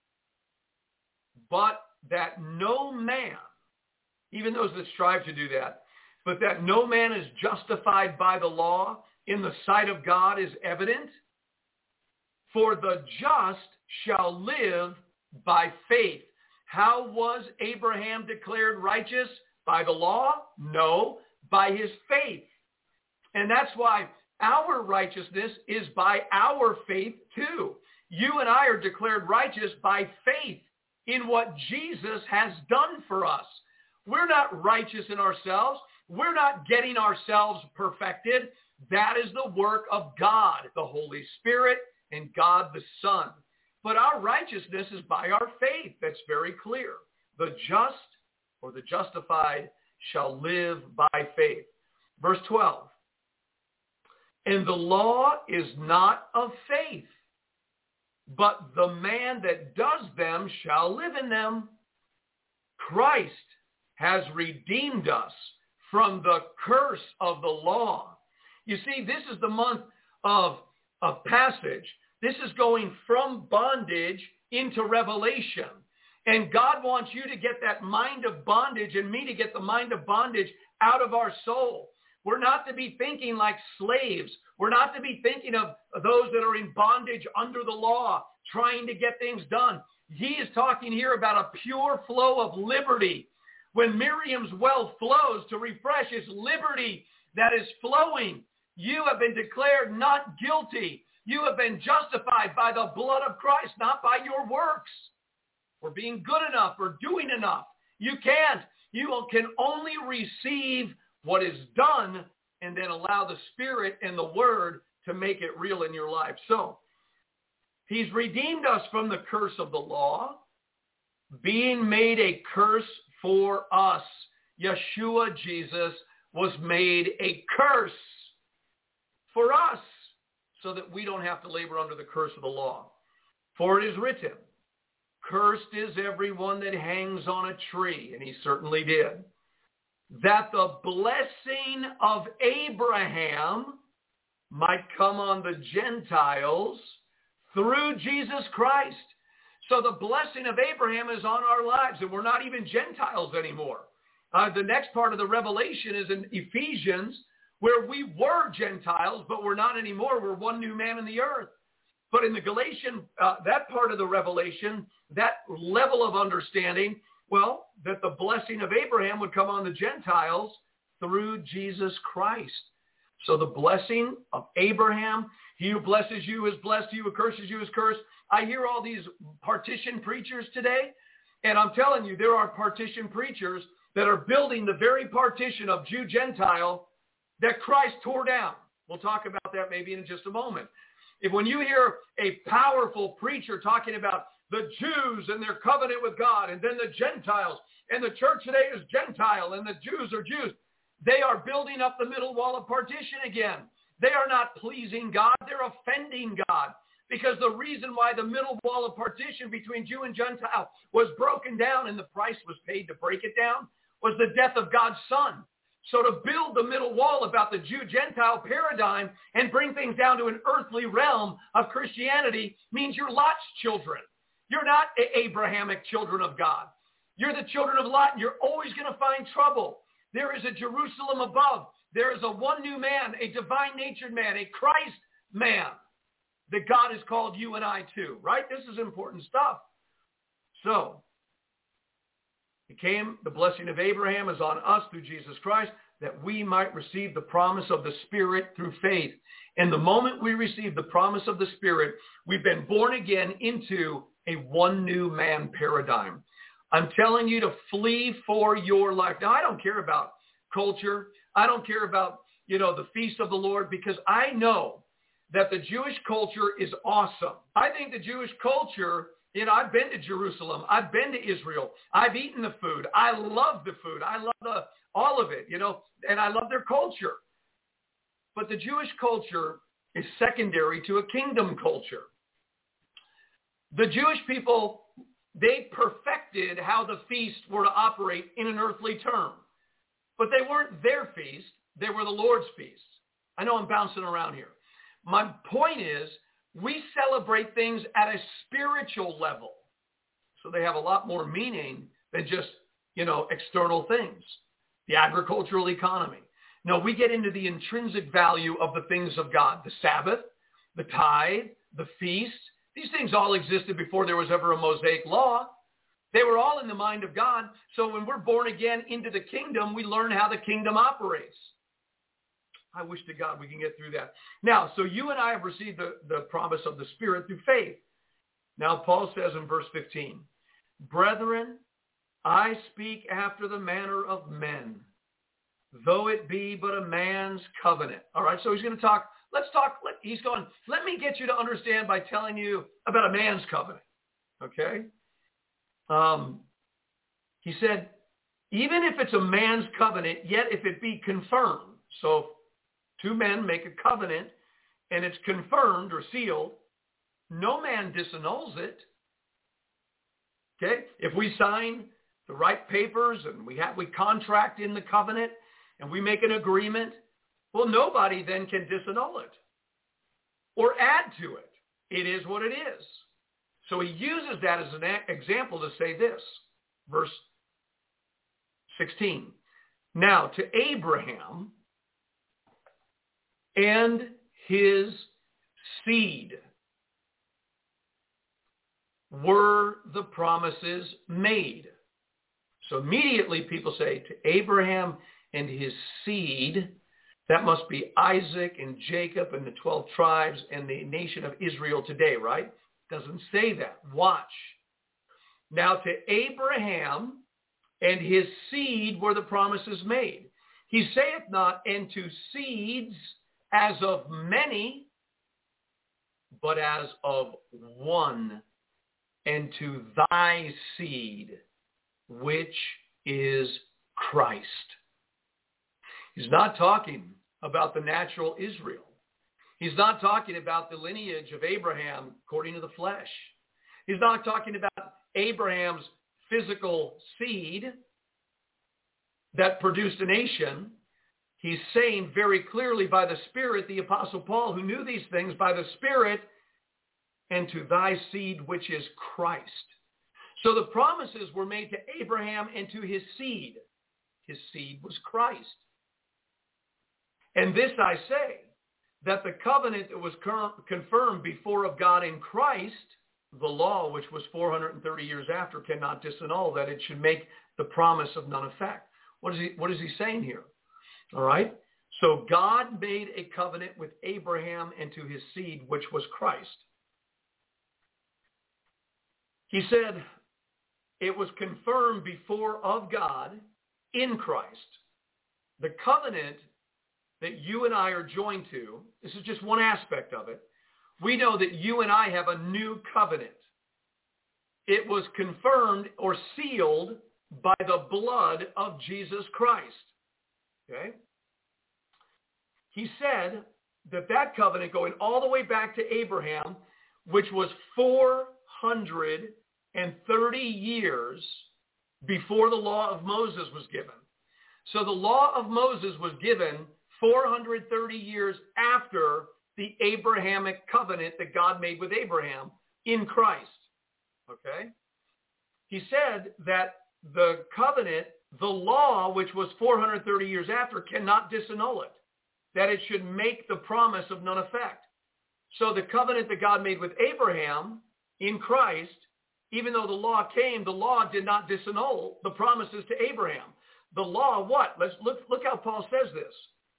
But that no man, even those that strive to do that, but that no man is justified by the law in the sight of God is evident. For the just shall live by faith. How was Abraham declared righteous? By the law? No, by his faith. And that's why our righteousness is by our faith too. You and I are declared righteous by faith in what Jesus has done for us. We're not righteous in ourselves. We're not getting ourselves perfected. That is the work of God, the Holy Spirit, and God the Son. But our righteousness is by our faith. That's very clear. The just or the justified shall live by faith. Verse 12. And the law is not of faith, but the man that does them shall live in them. Christ has redeemed us from the curse of the law. You see, this is the month of passage. This is going from bondage into revelation. And God wants you to get that mind of bondage and me to get the mind of bondage out of our soul. We're not to be thinking like slaves. We're not to be thinking of those that are in bondage under the law, trying to get things done. He is talking here about a pure flow of liberty. When Miriam's well flows to refresh, it's liberty that is flowing. You have been declared not guilty. You have been justified by the blood of Christ, not by your works, or being good enough or doing enough. You can't. You can only receive what is done and then allow the Spirit and the Word to make it real in your life. So he's redeemed us from the curse of the law, being made a curse for us. Yeshua, Jesus, was made a curse for us so that we don't have to labor under the curse of the law. For it is written, cursed is everyone that hangs on a tree, and he certainly did, that the blessing of Abraham might come on the Gentiles through Jesus Christ. So the blessing of Abraham is on our lives, and we're not even Gentiles anymore. The next part of the revelation is in Ephesians, where we were Gentiles, but we're not anymore. We're one new man in the earth. But in the Galatian, that part of the revelation, that level of understanding, well, that the blessing of Abraham would come on the Gentiles through Jesus Christ. So the blessing of Abraham, he who blesses you is blessed, he who curses you is cursed. I hear all these partition preachers today, and I'm telling you, there are partition preachers that are building the very partition of Jew-Gentile that Christ tore down. We'll talk about that maybe in just a moment. When you hear a powerful preacher talking about the Jews and their covenant with God, and then the Gentiles, and the church today is Gentile, and the Jews are Jews, they are building up the middle wall of partition again. They are not pleasing God. They're offending God. Because the reason why the middle wall of partition between Jew and Gentile was broken down and the price was paid to break it down was the death of God's Son. So to build the middle wall about the Jew-Gentile paradigm and bring things down to an earthly realm of Christianity means you're Lot's children. You're not Abrahamic children of God. You're the children of Lot, and you're always going to find trouble. There is a Jerusalem above. There is a one new man, a divine-natured man, a Christ man that God has called you and I to, right? This is important stuff. So, the blessing of Abraham is on us through Jesus Christ, that we might receive the promise of the Spirit through faith. And the moment we receive the promise of the Spirit, we've been born again into a one new man paradigm. I'm telling you to flee for your life. Now, I don't care about culture. I don't care about, the feast of the Lord, because I know that the Jewish culture is awesome. I think the Jewish culture, I've been to Jerusalem. I've been to Israel. I've eaten the food. I love the food. I love all of it, and I love their culture. But the Jewish culture is secondary to a kingdom culture. The Jewish people, they perfected how the feasts were to operate in an earthly term. But they weren't their feast. They were the Lord's feasts. I know I'm bouncing around here. My point is, we celebrate things at a spiritual level. So they have a lot more meaning than just, external things. The agricultural economy. No, we get into the intrinsic value of the things of God. The Sabbath, the tithe, the feast. These things all existed before there was ever a Mosaic law. They were all in the mind of God. So when we're born again into the kingdom, we learn how the kingdom operates. I wish to God we can get through that. Now, so you and I have received the promise of the Spirit through faith. Now, Paul says in verse 15, brethren, I speak after the manner of men. though it be but a man's covenant. All right, so he's going to talk, he's going, let me get you to understand by telling you about a man's covenant, okay? He said, even if it's a man's covenant, yet if it be confirmed, so two men make a covenant and it's confirmed or sealed, no man disannuls it. Okay? If we sign the right papers and we contract in the covenant and we make an agreement, well, nobody then can disannul it or add to it. It is what it is. So he uses that as an example to say this, verse 16. Now to Abraham and his seed were the promises made. So immediately people say to Abraham and his seed, that must be Isaac and Jacob and the 12 tribes and the nation of Israel today, right? Doesn't say that. Watch. Now to Abraham and his seed were the promises made. He saith not, and to seeds as of many, but as of one, and to thy seed, which is Christ. He's not talking about the natural Israel. He's not talking about the lineage of Abraham according to the flesh. He's not talking about Abraham's physical seed that produced a nation. He's saying very clearly by the Spirit, the Apostle Paul, who knew these things by the Spirit, and to thy seed, which is Christ. So the promises were made to Abraham and to his seed. His seed was Christ. And this I say, that the covenant that was confirmed before of God in Christ, the law, which was 430 years after, cannot disannul, that it should make the promise of none effect. What is he saying here? All right? So God made a covenant with Abraham and to his seed, which was Christ. He said it was confirmed before of God in Christ. The covenant that you and I are joined to, this is just one aspect of it. We know that you and I have a new covenant. It was confirmed or sealed by the blood of Jesus Christ. Okay? He said that covenant going all the way back to Abraham, which was 430 years before the law of Moses was given. So the law of Moses was given 430 years after the Abrahamic covenant that God made with Abraham in Christ. Okay? He said that the covenant, the law, which was 430 years after, cannot disannul it, that it should make the promise of none effect. So the covenant that God made with Abraham in Christ, even though the law came, the law did not disannul the promises to Abraham. The law, what? Let's look how Paul says this.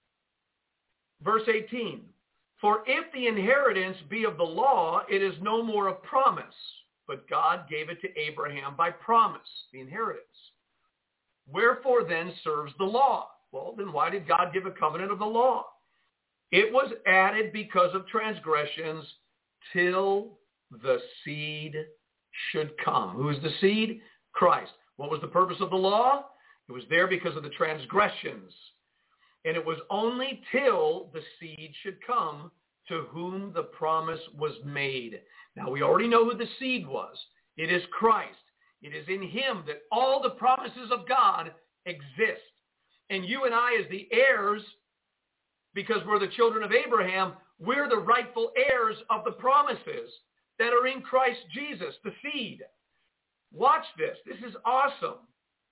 Verse 18, for if the inheritance be of the law, it is no more a promise, but God gave it to Abraham by promise, the inheritance. Wherefore then serves the law? Well, then why did God give a covenant of the law? It was added because of transgressions till the seed should come. Who is the seed? Christ. What was the purpose of the law? It was there because of the transgressions. And it was only till the seed should come to whom the promise was made. Now, we already know who the seed was. It is Christ. It is in him that all the promises of God exist. And you and I, as the heirs, because we're the children of Abraham, we're the rightful heirs of the promises that are in Christ Jesus, the seed. Watch this. This is awesome.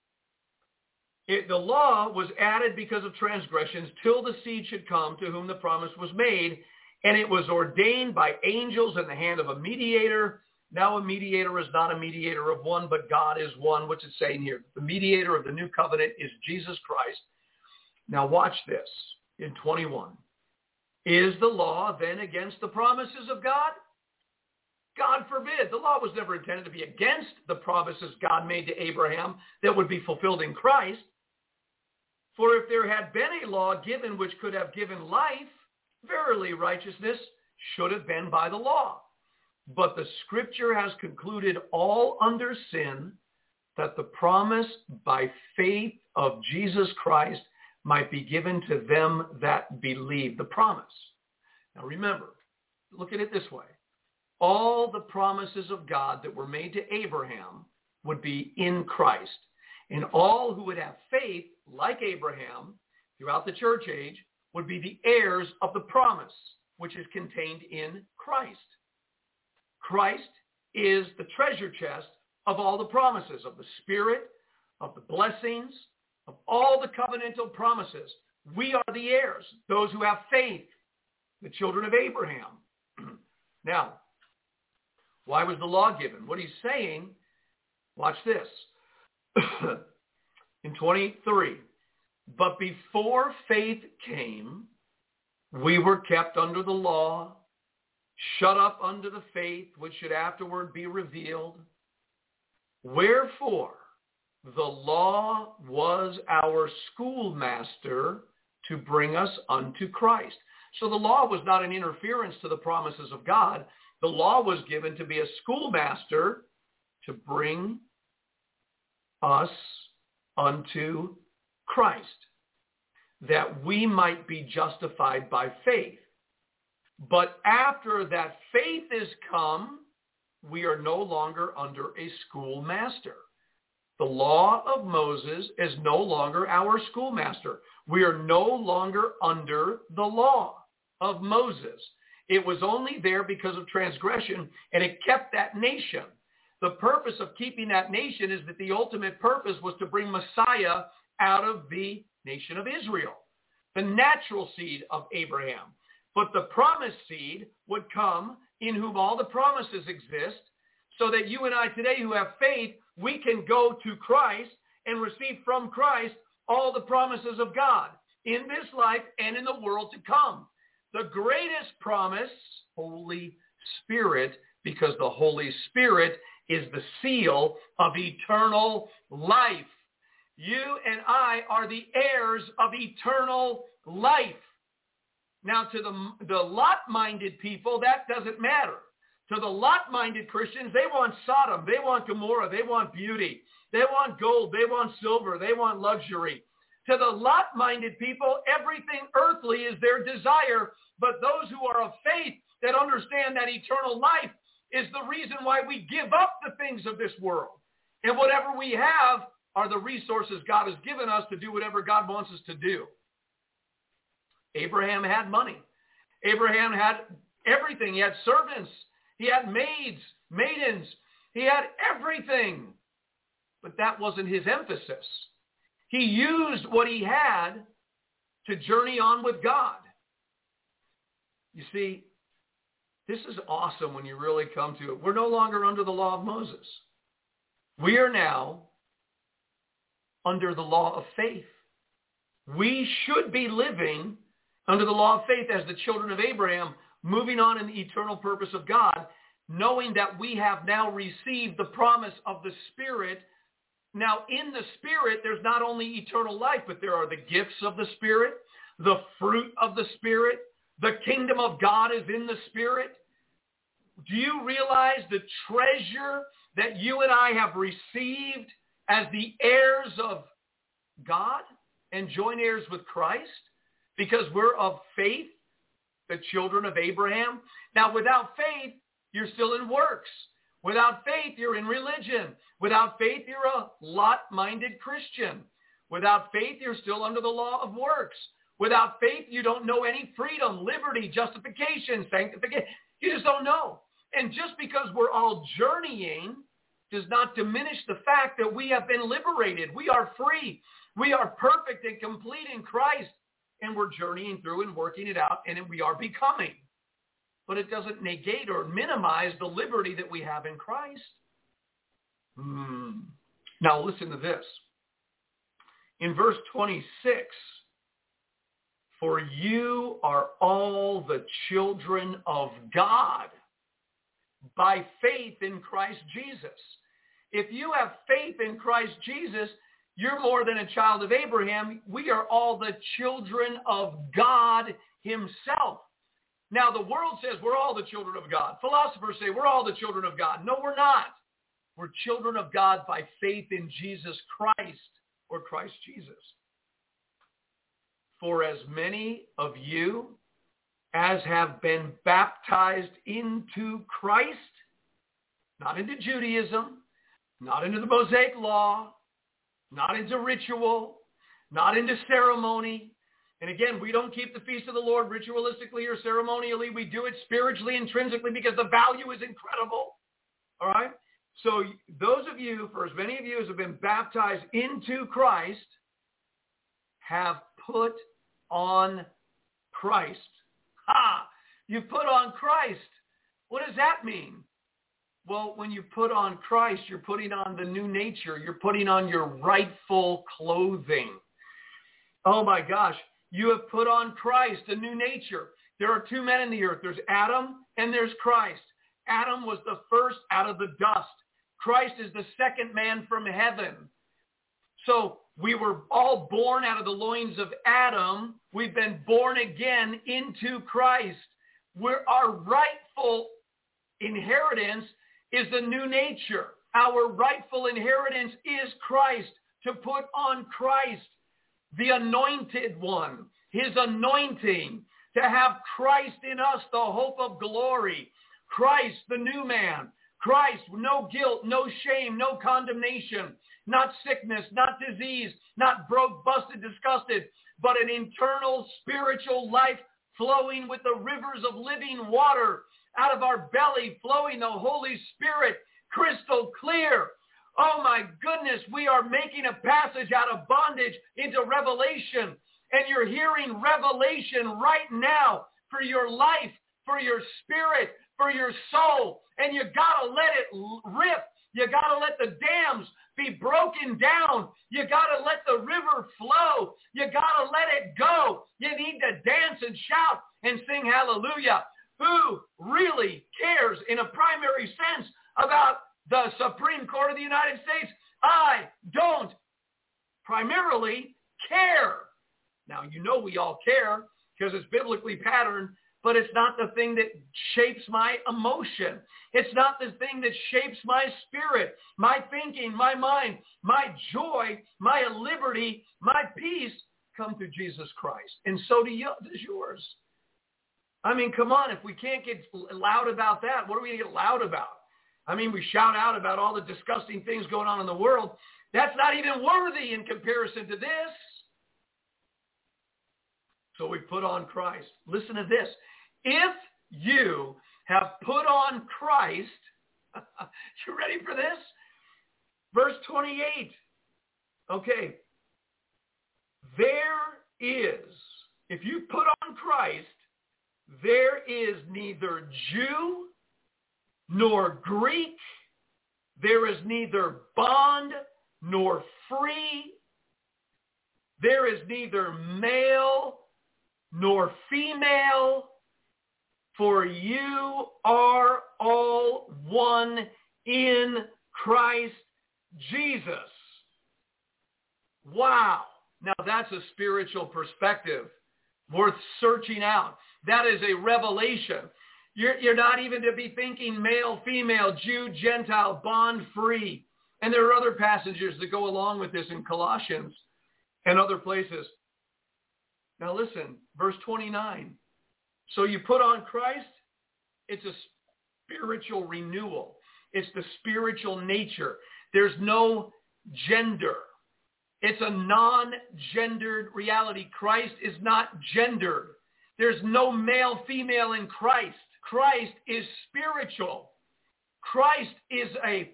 The law was added because of transgressions till the seed should come to whom the promise was made, and it was ordained by angels in the hand of a mediator. Now a mediator is not a mediator of one, but God is one. What's it saying here? The mediator of the new covenant is Jesus Christ. Now watch this in 21. Is the law then against the promises of God? God forbid. The law was never intended to be against the promises God made to Abraham that would be fulfilled in Christ. For if there had been a law given which could have given life, verily righteousness should have been by the law. But the Scripture has concluded all under sin, that the promise by faith of Jesus Christ might be given to them that believe. The promise. Now remember, look at it this way. All the promises of God that were made to Abraham would be in Christ. And all who would have faith, like Abraham, throughout the church age, would be the heirs of the promise, which is contained in Christ. Christ is the treasure chest of all the promises, of the Spirit, of the blessings, of all the covenantal promises. We are the heirs, those who have faith, the children of Abraham. Now, why was the law given? What he's saying, watch this. In 23, but before faith came, we were kept under the law, shut up under the faith which should afterward be revealed. Wherefore, the law was our schoolmaster to bring us unto Christ. So the law was not an interference to the promises of God. The law was given to be a schoolmaster to bring us unto Christ, that we might be justified by faith. But after that faith is come, we are no longer under a schoolmaster. The law of Moses is no longer our schoolmaster. We are no longer under the law of Moses. It was only there because of transgression, and it kept that nation. The purpose of keeping that nation is that the ultimate purpose was to bring Messiah out of the nation of Israel, the natural seed of Abraham. But the promised seed would come in whom all the promises exist, so that you and I today who have faith, we can go to Christ and receive from Christ all the promises of God in this life and in the world to come. The greatest promise, Holy Spirit, because the Holy Spirit is the seal of eternal life. You and I are the heirs of eternal life. Now, to the Lot-minded people, that doesn't matter. To the Lot-minded Christians, they want Sodom, they want Gomorrah, they want beauty, they want gold, they want silver, they want luxury. To the Lot-minded people, everything earthly is their desire, but those who are of faith that understand that eternal life is the reason why we give up the things of this world. And whatever we have are the resources God has given us to do whatever God wants us to do. Abraham had money. Abraham had everything. He had servants. He had maids, maidens. He had everything. But that wasn't his emphasis. He used what he had to journey on with God. You see, this is awesome when you really come to it. We're no longer under the law of Moses. We are now under the law of faith. We should be living under the law of faith as the children of Abraham, moving on in the eternal purpose of God, knowing that we have now received the promise of the Spirit. Now, in the Spirit, there's not only eternal life, but there are the gifts of the Spirit, the fruit of the Spirit. The kingdom of God is in the Spirit. Do you realize the treasure that you and I have received as the heirs of God and joint heirs with Christ? Because we're of faith, the children of Abraham. Now, without faith, you're still in works. Without faith, you're in religion. Without faith, you're a Lot-minded Christian. Without faith, you're still under the law of works. Without faith, you don't know any freedom, liberty, justification, sanctification. You just don't know. And just because we're all journeying does not diminish the fact that we have been liberated. We are free. We are perfect and complete in Christ. And we're journeying through and working it out, and we are becoming. But it doesn't negate or minimize the liberty that we have in Christ. Now listen to this. In verse 26, for you are all the children of God by faith in Christ Jesus. If you have faith in Christ Jesus, You're more than a child of Abraham. We are all the children of God himself. Now, the world says we're all the children of God. Philosophers say we're all the children of God. No, we're not. We're children of God by faith in Jesus Christ, or Christ Jesus. For as many of you as have been baptized into Christ, not into Judaism, not into the Mosaic Law, not into ritual, not into ceremony. And again, we don't keep the feast of the Lord ritualistically or ceremonially. We do it spiritually, intrinsically, because the value is incredible. All right? So those of you, for as many of you as have been baptized into Christ, have put on Christ. Ha! You put on Christ. What does that mean? Well, when you put on Christ, you're putting on the new nature. You're putting on your rightful clothing. Oh my gosh. You have put on Christ, a new nature. There are two men in the earth. There's Adam and there's Christ. Adam was the first out of the dust. Christ is the second man from heaven. So we were all born out of the loins of Adam. We've been born again into Christ. Our rightful inheritance is the new nature. Our rightful inheritance is Christ, to put on Christ, the anointed one, his anointing, to have Christ in us, the hope of glory. Christ, the new man. Christ, no guilt, no shame, no condemnation, not sickness, not disease, not broke, busted, disgusted, but an internal spiritual life flowing with the rivers of living water out of our belly, flowing the Holy Spirit, crystal clear. Oh my goodness, we are making a passage out of bondage into revelation. And you're hearing revelation right now for your life, for your spirit, for your soul. And you got to let it rip. You got to let the dams be broken down. You got to let the river flow. You got to let it go. You need to dance and shout and sing hallelujah. Who really cares in a primary sense about the Supreme Court of the United States? I don't primarily care. Now, you know we all care because it's biblically patterned, but it's not the thing that shapes my emotion. It's not the thing that shapes my spirit, my thinking, my mind, my joy, my liberty, my peace come through Jesus Christ. And so does yours. I mean, come on, if we can't get loud about that, what are we going to get loud about? I mean, we shout out about all the disgusting things going on in the world. That's not even worthy in comparison to this. So we put on Christ. Listen to this. If you have put on Christ, you ready for this? Verse 28. Okay. There is, if you put on Christ, there is neither Jew nor Greek. There is neither bond nor free. There is neither male nor female, for you are all one in Christ Jesus. Wow. Now that's a spiritual perspective worth searching out. That is a revelation. You're not even to be thinking male, female, Jew, Gentile, bond, free. And there are other passages that go along with this in Colossians and other places. Now listen, verse 29. So you put on Christ, it's a spiritual renewal. It's the spiritual nature. There's no gender. It's a non-gendered reality. Christ is not gendered. There's no male, female in Christ. Christ is spiritual. Christ is a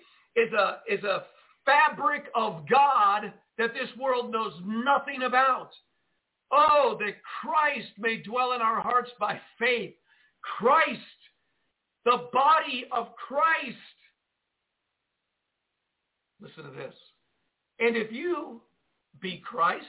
fabric of God that this world knows nothing about. Oh, that Christ may dwell in our hearts by faith. Christ, the body of Christ. Listen to this. And if you be Christ's,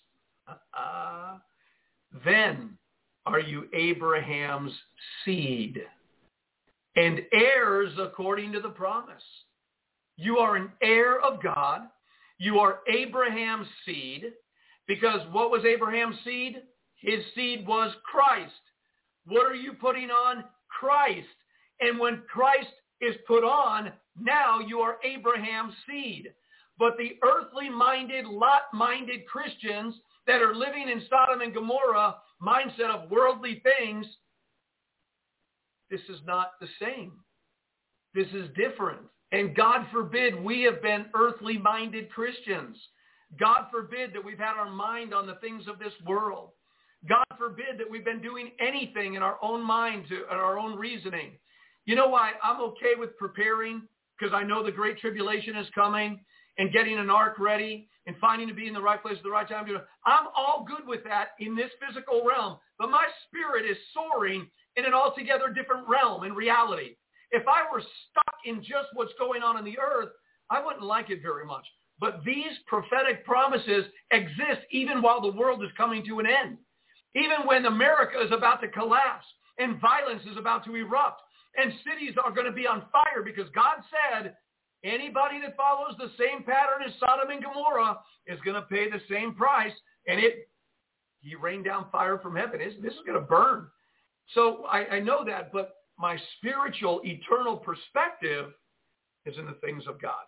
then are you Abraham's seed and heirs according to the promise. You are an heir of God You are Abraham's seed, because what was Abraham's seed? His seed was Christ. What are you putting on? Christ. And when Christ is put on, now you are Abraham's seed. But the earthly-minded, Lot-minded Christians that are living in Sodom and Gomorrah mindset of worldly things, this is not the same. This is different. And God forbid we have been earthly-minded Christians. God forbid that we've had our mind on the things of this world. God forbid that we've been doing anything in our own mind, in our own reasoning. You know why I'm okay with preparing? Because I know the Great Tribulation is coming, and getting an ark ready and finding to be in the right place at the right time. I'm all good with that in this physical realm, but my spirit is soaring in an altogether different realm in reality. If I were stuck in just what's going on the earth, I wouldn't like it very much. But these prophetic promises exist even while the world is coming to an end. Even when America is about to collapse and violence is about to erupt and cities are going to be on fire because God said, anybody that follows the same pattern as Sodom and Gomorrah is going to pay the same price. And he rained down fire from heaven. This is going to burn. So I know that, but my spiritual, eternal perspective is in the things of God.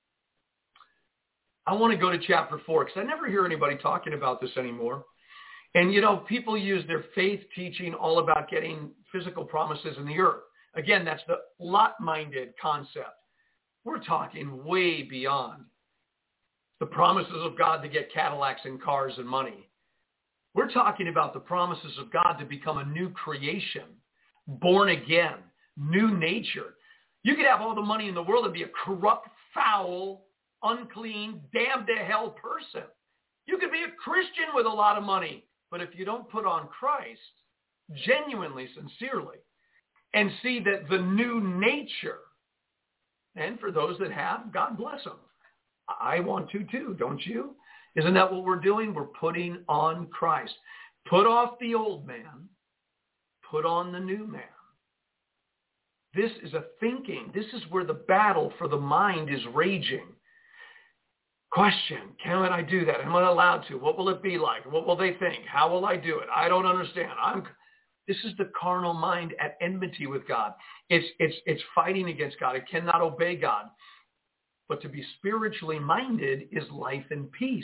I want to go to chapter 4 because I never hear anybody talking about this anymore. And, people use their faith teaching all about getting physical promises in the earth. Again, that's the Lot-minded concept. We're talking way beyond the promises of God to get Cadillacs and cars and money. We're talking about the promises of God to become a new creation, born again, new nature. You could have all the money in the world and be a corrupt, foul, unclean, damned to hell person. You could be a Christian with a lot of money, but if you don't put on Christ genuinely, sincerely, and see that the new nature, and for those that have, God bless them. I want to too, don't you? Isn't that what we're doing? We're putting on Christ. Put off the old man. Put on the new man. This is a thinking. This is where the battle for the mind is raging. Question, can I do that? Am I allowed to? What will it be like? What will they think? How will I do it? I don't understand. This is the carnal mind at enmity with God. It's fighting against God. It cannot obey God. But to be spiritually minded is life and peace.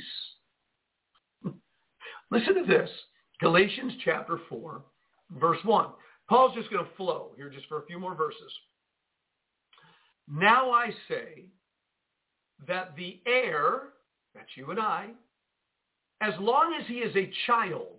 Listen to this. Galatians chapter 4, verse 1. Paul's just going to flow here just for a few more verses. Now I say that the heir, that's you and I, as long as he is a child,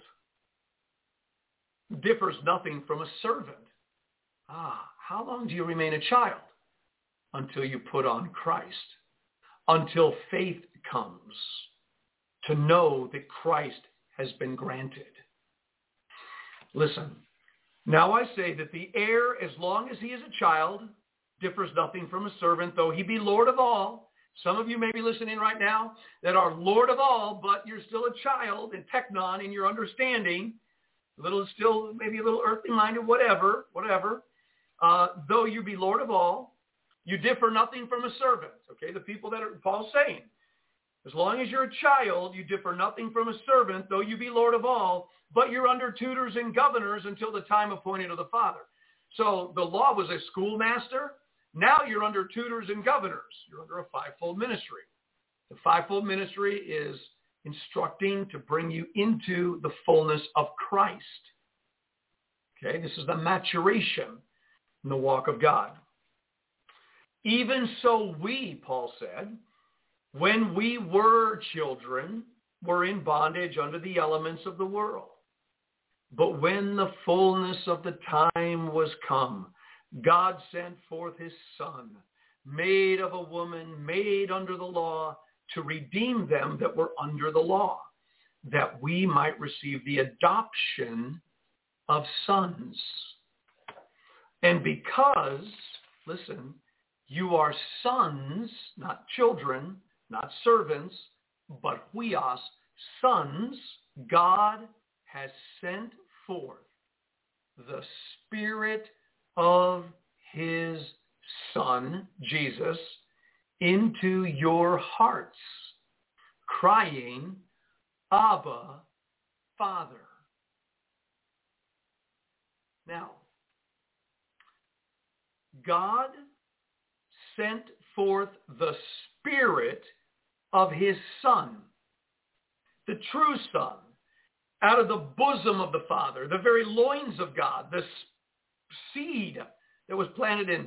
differs nothing from a servant. How long do you remain a child? Until you put on Christ. Until faith comes to know that Christ has been granted. Listen, now I say that the heir, as long as he is a child, differs nothing from a servant, though he be Lord of all. Some of you may be listening right now that are Lord of all, but you're still a child in teknon in your understanding. Maybe a little earthly-minded, whatever. Though you be Lord of all, you differ nothing from a servant. Okay, the people that Paul's saying. As long as you're a child, you differ nothing from a servant, though you be Lord of all, but you're under tutors and governors until the time appointed of the Father. So the law was a schoolmaster. Now you're under tutors and governors. You're under a fivefold ministry. The fivefold ministry is instructing to bring you into the fullness of Christ. Okay, this is the maturation in the walk of God. Even so we, Paul said, when we were children, were in bondage under the elements of the world. But when the fullness of the time was come, God sent forth his Son, made of a woman, made under the law, to redeem them that were under the law, that we might receive the adoption of sons. And because, listen, you are sons, not children, not servants, but huios, sons, God has sent forth the Spirit of his Son, Jesus, into your hearts, crying, Abba, Father. Now, God sent forth the Spirit of his Son, the true Son, out of the bosom of the Father, the very loins of God, the seed that was planted in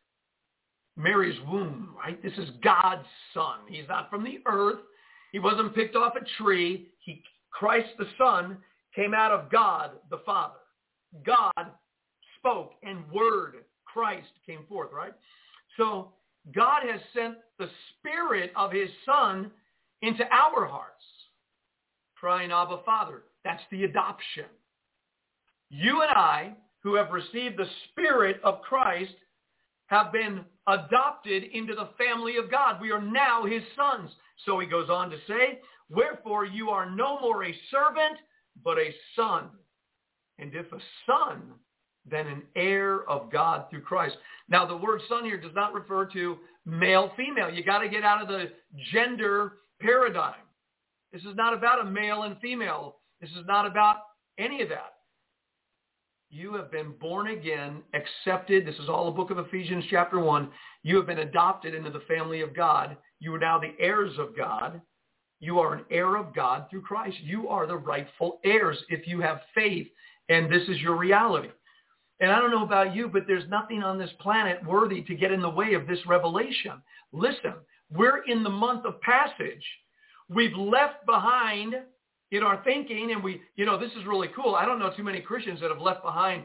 Mary's womb, right? This is God's Son. He's not from the earth. He wasn't picked off a tree. Christ the Son came out of God the Father. God spoke and word, Christ, came forth, right? So God has sent the Spirit of his Son into our hearts, crying, Abba, Father. That's the adoption. You and I, who have received the Spirit of Christ, have been adopted into the family of God. We are now his sons. So he goes on to say, wherefore you are no more a servant, but a son. And if a son, then an heir of God through Christ. Now, the word son here does not refer to male, female. You got to get out of the gender paradigm. This is not about a male and female. This is not about any of that. You have been born again, accepted. This is all the book of Ephesians chapter 1. You have been adopted into the family of God. You are now the heirs of God. You are an heir of God through Christ. You are the rightful heirs if you have faith, and this is your reality. And I don't know about you, but there's nothing on this planet worthy to get in the way of this revelation. Listen, we're in the month of passage. We've left behind in our thinking, and this is really cool. I don't know too many Christians that have left behind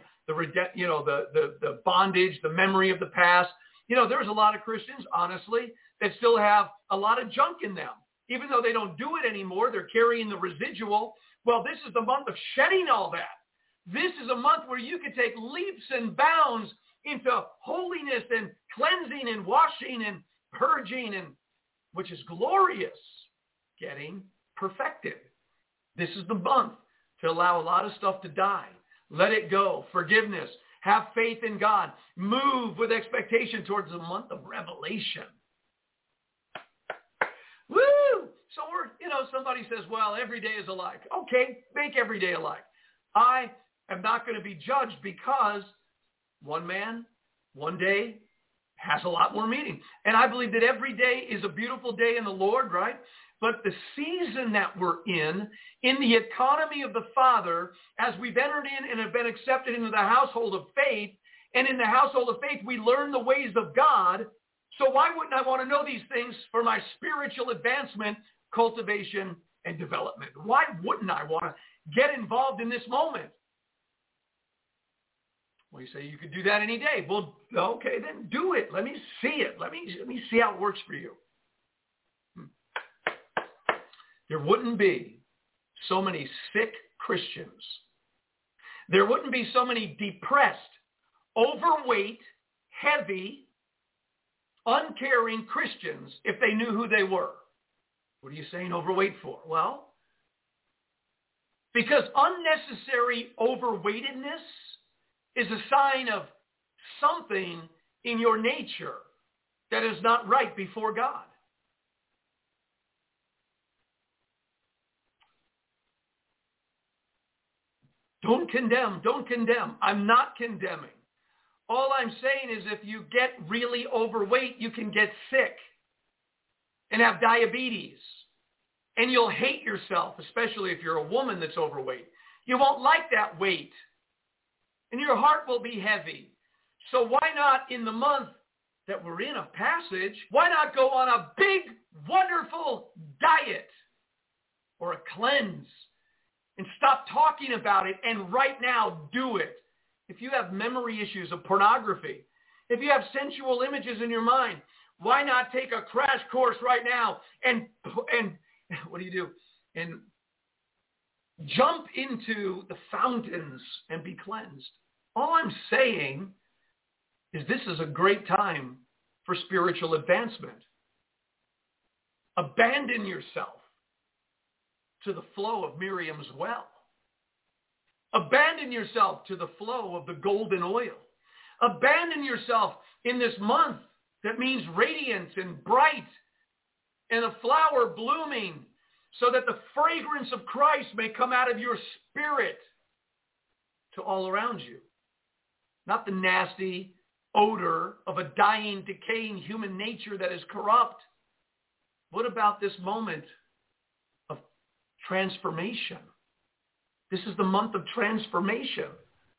the bondage, the memory of the past. There's a lot of Christians, honestly, that still have a lot of junk in them. Even though they don't do it anymore, they're carrying the residual. Well, this is the month of shedding all that. This is a month where you can take leaps and bounds into holiness and cleansing and washing and purging, and which is glorious, getting perfected. This is the month to allow a lot of stuff to die. Let it go. Forgiveness. Have faith in God. Move with expectation towards the month of revelation. Woo! So somebody says, well, every day is alike. Okay, make every day alike. I am not going to be judged because one man, one day has a lot more meaning. And I believe that every day is a beautiful day in the Lord, right? But the season that we're in the economy of the Father, as we've entered in and have been accepted into the household of faith, and in the household of faith, we learn the ways of God. So why wouldn't I want to know these things for my spiritual advancement, cultivation, and development? Why wouldn't I want to get involved in this moment? Well, you say you could do that any day. Well, okay, then do it. Let me see it. Let me see how it works for you. There wouldn't be so many sick Christians. There wouldn't be so many depressed, overweight, heavy, uncaring Christians if they knew who they were. What are you saying overweight for? Well, because unnecessary overweightedness is a sign of something in your nature that is not right before God. Don't condemn. Don't condemn. I'm not condemning. All I'm saying is if you get really overweight, you can get sick and have diabetes. And you'll hate yourself, especially if you're a woman that's overweight. You won't like that weight. And your heart will be heavy. So why not, in the month that we're in a passage, why not go on a big, wonderful diet or a cleanse and stop talking about it and right now do it? If you have memory issues of pornography, if you have sensual images in your mind, why not take a crash course right now and what do? And jump into the fountains and be cleansed. All I'm saying is this is a great time for spiritual advancement. Abandon yourself to the flow of Miriam's well. Abandon yourself to the flow of the golden oil. Abandon yourself in this month that means radiance and bright and a flower blooming so that the fragrance of Christ may come out of your spirit to all around you. Not the nasty odor of a dying, decaying human nature that is corrupt. What about this moment of transformation? This is the month of transformation.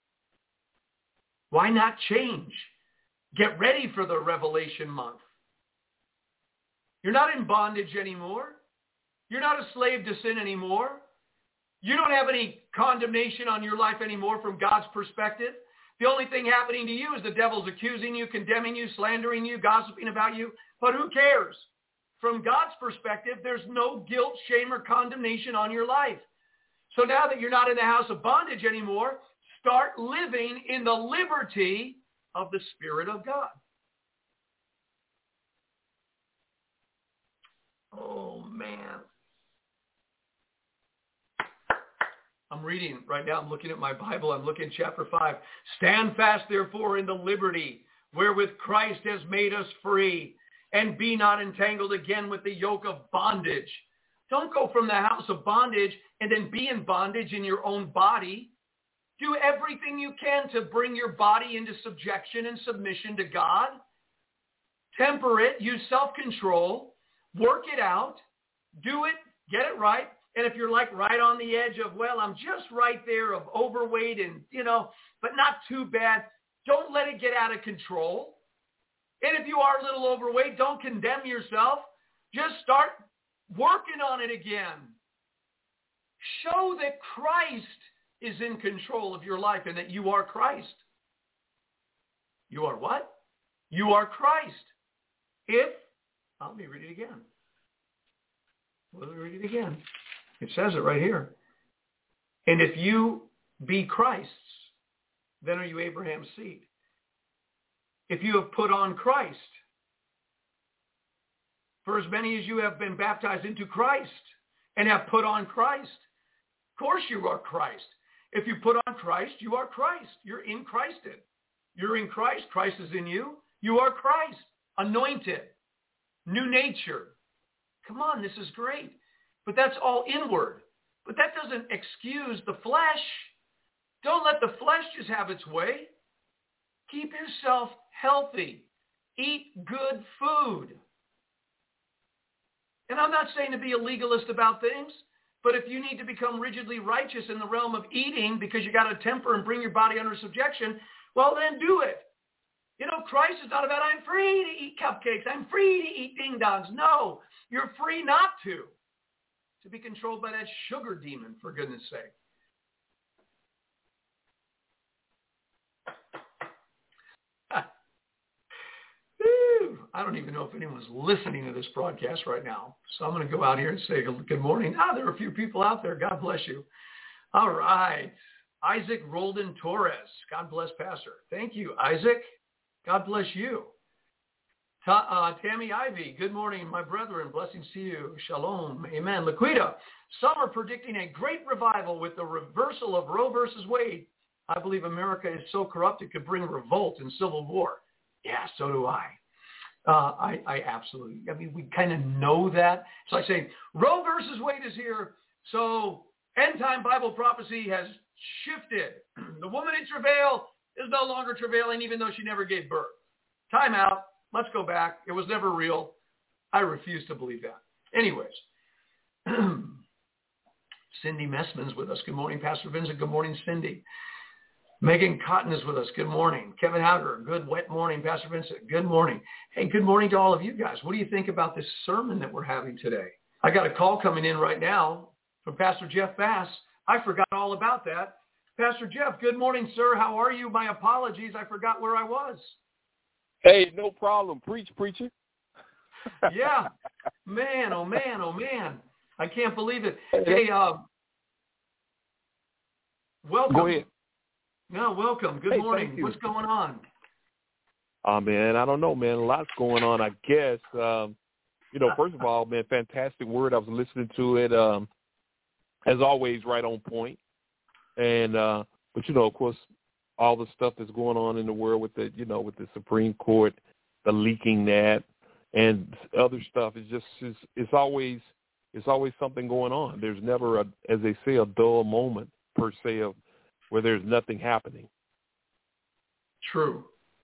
Why not change? Get ready for the Revelation month. You're not in bondage anymore. You're not a slave to sin anymore. You don't have any condemnation on your life anymore from God's perspective. The only thing happening to you is the devil's accusing you, condemning you, slandering you, gossiping about you. But who cares? From God's perspective, there's no guilt, shame, or condemnation on your life. So now that you're not in the house of bondage anymore, start living in the liberty of the Spirit of God. Oh, man. I'm reading right now. I'm looking at my Bible. I'm looking at chapter 5. Stand fast, therefore, in the liberty wherewith Christ has made us free, and be not entangled again with the yoke of bondage. Don't go from the house of bondage and then be in bondage in your own body. Do everything you can to bring your body into subjection and submission to God. Temper it. Use self-control. Work it out. Do it. Get it right. And if you're like right on the edge of, well, I'm just right there of overweight and, but not too bad, don't let it get out of control. And if you are a little overweight, don't condemn yourself. Just start working on it again. Show that Christ is in control of your life and that you are Christ. You are what? You are Christ. Let me read it again. Let me read it again. It says it right here. And if you be Christ's, then are you Abraham's seed. If you have put on Christ, for as many as you have been baptized into Christ and have put on Christ, of course you are Christ. If you put on Christ, you are Christ. You're in Christed. You're in Christ. Christ is in you. You are Christ. Anointed. New nature. Come on, this is great. But that's all inward. But that doesn't excuse the flesh. Don't let the flesh just have its way. Keep yourself healthy. Eat good food. And I'm not saying to be a legalist about things, but if you need to become rigidly righteous in the realm of eating because you got to temper and bring your body under subjection, well, then do it. Christ is not about I'm free to eat cupcakes. I'm free to eat ding-dongs. No, you're free not to be controlled by that sugar demon, for goodness sake. I don't even know if anyone's listening to this broadcast right now. So I'm going to go out here and say good morning. There are a few people out there. God bless you. All right. Isaac Roldan Torres. God bless, Pastor. Thank you, Isaac. God bless you. Tammy Ivy. Good morning, my brethren. Blessings to you. Shalom. Amen. Laquita. Some are predicting a great revival with the reversal of Roe versus Wade. I believe America is so corrupt it could bring revolt and civil war. Yeah, so do I. I absolutely, we kind of know that. It's like saying, Roe versus Wade is here, so end-time Bible prophecy has shifted. The woman in travail is no longer travailing, even though she never gave birth. Time out. Let's go back. It was never real. I refuse to believe that. Anyways, Cindy Messman's with us. Good morning, Pastor Vincent. Good morning, Cindy. Megan Cotton is with us. Good morning. Kevin Hauger. Good wet morning, Pastor Vincent. Good morning. Hey, good morning to all of you guys. What do you think about this sermon that we're having today? I got a call coming in right now from Pastor Jeff Bass. I forgot all about that. Pastor Jeff, good morning, sir. How are you? My apologies. I forgot where I was. Hey, no problem. Preach, preacher. Yeah. Man, oh, man, oh, man. I can't believe it. Hey, welcome. Go ahead. No, welcome. Good morning. What's going on? Man, I don't know, man. A lot's going on, I guess. First of all, man, fantastic word. I was listening to it. As always, right on point. And, but, of course, all the stuff that's going on in the world with the, with the Supreme Court, the leaking that, and other stuff is just, it's always It's always something going on. There's never, as they say, a dull moment per se of where there's nothing happening. True.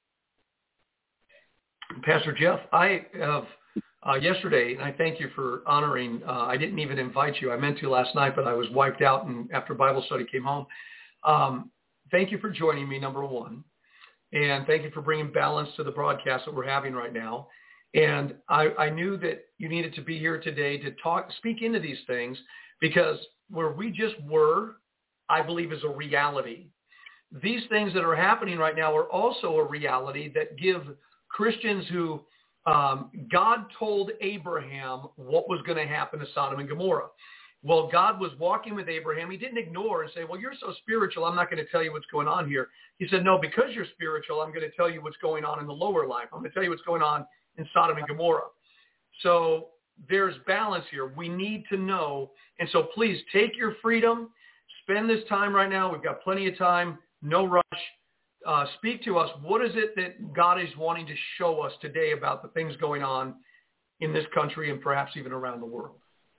Pastor Jeff, I have yesterday, and I thank you for honoring, I didn't even invite you. I meant to last night, but I was wiped out and after Bible study came home. Thank you for joining me, number one. And thank you for bringing balance to the broadcast that we're having right now. And I knew that you needed to be here today to speak into these things, because where we just were, I believe, is a reality. These things that are happening right now are also a reality that give Christians who God told Abraham what was going to happen to Sodom and Gomorrah. Well, God was walking with Abraham. He didn't ignore and say, well, you're so spiritual, I'm not going to tell you what's going on here. He said, no, because you're spiritual, I'm going to tell you what's going on in the lower life. I'm going to tell you what's going on in Sodom and Gomorrah. So there's balance here. We need to know. And so please take your freedom. Spend this time right now. We've got plenty of time. No rush. Speak to us. What is it that God is wanting to show us today about the things going on in this country and perhaps even around the world?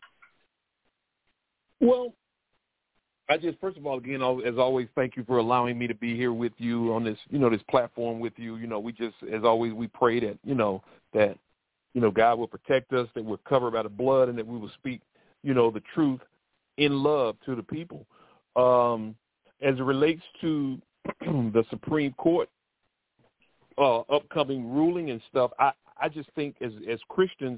Well, I just, first of all, again, as always, thank you for allowing me to be here with you on this, this platform with you. We just, as always, we pray that, that God will protect us, that we're covered by the blood, and that we will speak, the truth in love to the people. As it relates to the Supreme Court upcoming ruling and stuff, I just think as Christians,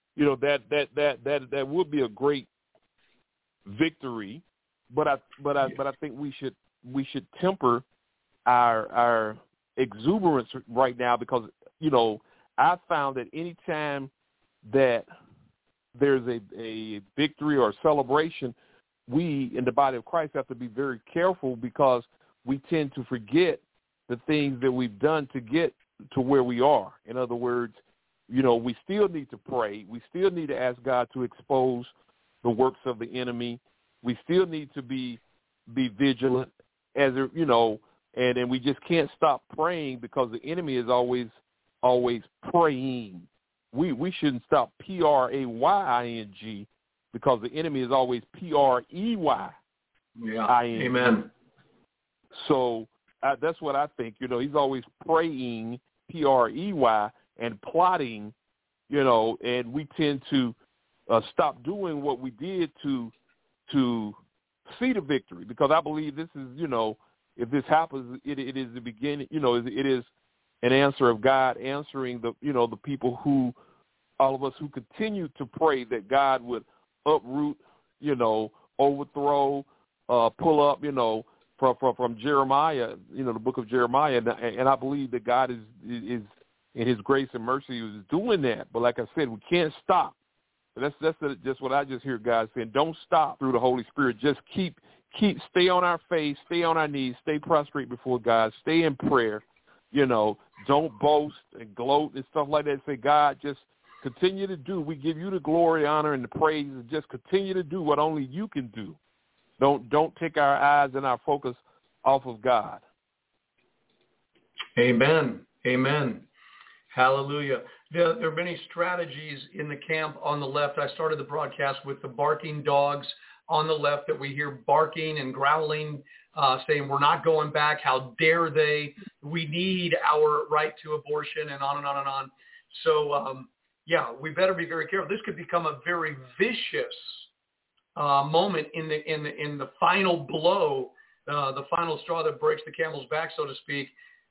that would be a great victory, but I think we should temper our exuberance right now, because I found that any time that there's a victory or a celebration, we in the body of Christ have to be very careful, because we tend to forget the things that we've done to get to where we are. In other words, we still need to pray. We still need to ask God to expose the works of the enemy. We still need to be vigilant, and we just can't stop praying, because the enemy is always praying. We shouldn't stop praying, because the enemy is always preying. Yeah. Amen. So that's what I think. He's always praying, prey, and plotting. And we tend to stop doing what we did to see the victory, because I believe this is, if this happens, it is the beginning. It is an answer of God answering the people who, all of us who continue to pray that God would uproot, overthrow, pull up, from Jeremiah, the book of Jeremiah, and I believe that God is in His grace and mercy is doing that. But like I said, we can't stop. That's just what I just hear God saying. Don't stop through the Holy Spirit. Just stay on our face, stay on our knees, stay prostrate before God, stay in prayer. Don't boast and gloat and stuff like that. Say, God, just continue to do. We give you the glory, honor, and the praise, and just continue to do what only you can do. Don't take our eyes and our focus off of God. Amen. Amen. Hallelujah. There are many strategies in the camp on the left. I started the broadcast with the barking dogs on the left that we hear barking and growling, saying we're not going back. How dare they? We need our right to abortion, and on and on and on. So, we better be very careful. This could become a very vicious moment in the final blow, the final straw that breaks the camel's back, so to speak.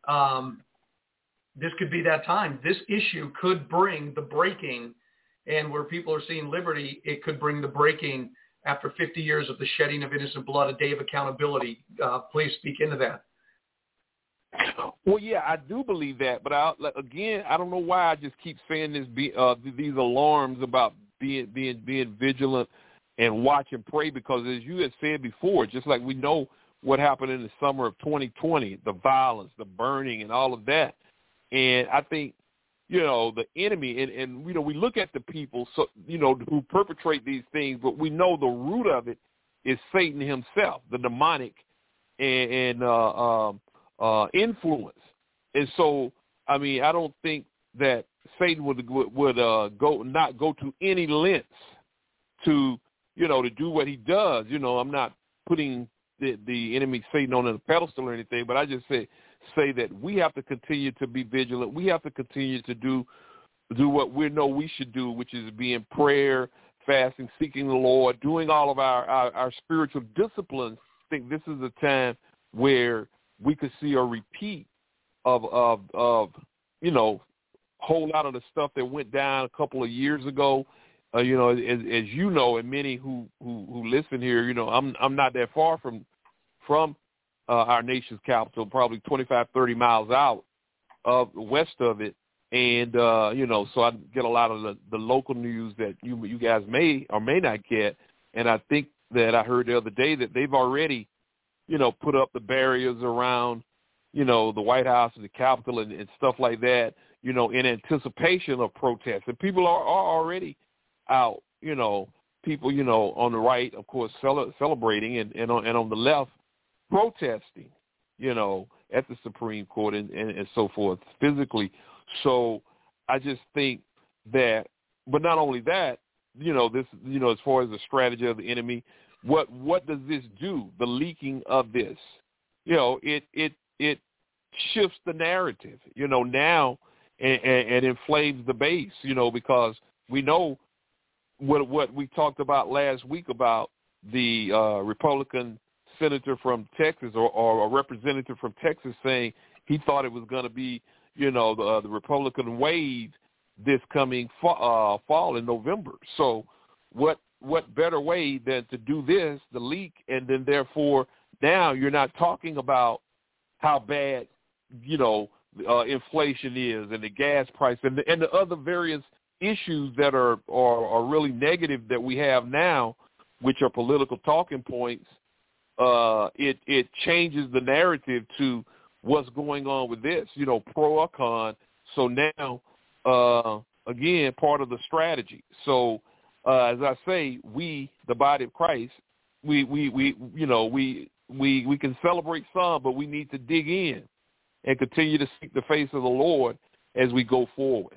This could be that time. This issue could bring the breaking, and where people are seeing liberty, it could bring the breaking after 50 years of the shedding of innocent blood, a day of accountability. Please speak into that. Well, yeah, I do believe that, but I don't know why I just keep saying this. These alarms about being vigilant and watch and pray, because as you had said before, just like we know what happened in the summer of 2020, the violence, the burning, and all of that. And I think, the enemy, and we look at the people, so who perpetrate these things, but we know the root of it is Satan himself, the demonic and influence. And so, I don't think that Satan would go to any lengths to, to do what he does. I'm not putting the enemy Satan on a pedestal or anything, but I just say that we have to continue to be vigilant. We have to continue to do what we know we should do, which is be in prayer, fasting, seeking the Lord, doing all of our spiritual disciplines. I think this is a time where we could see a repeat of whole lot of the stuff that went down a couple of years ago. As you know, and many who listen here, I'm not that far from our nation's capital, probably 25, 30 miles out west of it. And, so I get a lot of the local news that you guys may or may not get. And I think that I heard the other day that they've already, put up the barriers around, the White House and the Capitol and stuff like that, in anticipation of protests. And people are already out, people, on the right, of course, celebrating and on the left protesting, at the Supreme Court and so forth physically. So I just think that, but not only that, this, as far as the strategy of the enemy, what does this do? The leaking of this, it shifts the narrative, now and inflames the base, because we know what we talked about last week about the Republican senator from Texas or a representative from Texas saying he thought it was going to be, the Republican wave this coming fall in November. So what better way than to do this, the leak, and then therefore now you're not talking about how bad, inflation is and the gas price and the other various issues that are really negative that we have now, which are political talking points. It changes the narrative to what's going on with this, pro or con. So now, again, part of the strategy. So as I say, we, the body of Christ, we can celebrate some, but we need to dig in and continue to seek the face of the Lord as we go forward.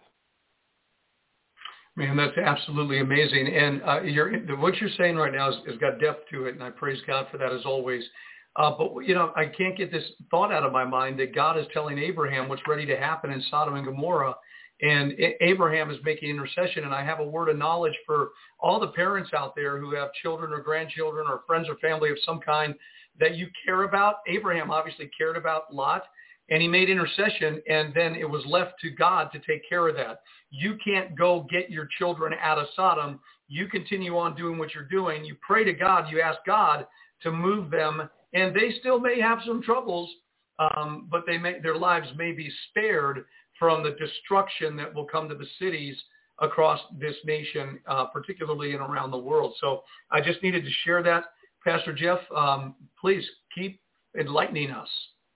Man, that's absolutely amazing. And what you're saying right now has got depth to it, and I praise God for that as always. But, I can't get this thought out of my mind that God is telling Abraham what's ready to happen in Sodom and Gomorrah. And Abraham is making intercession. And I have a word of knowledge for all the parents out there who have children or grandchildren or friends or family of some kind that you care about. Abraham obviously cared about Lot, and he made intercession, and then it was left to God to take care of that. You can't go get your children out of Sodom. You continue on doing what you're doing. You pray to God. You ask God to move them, and they still may have some troubles, but their lives may be spared from the destruction that will come to the cities across this nation, particularly and around the world. So I just needed to share that. Pastor Jeff, please keep enlightening us.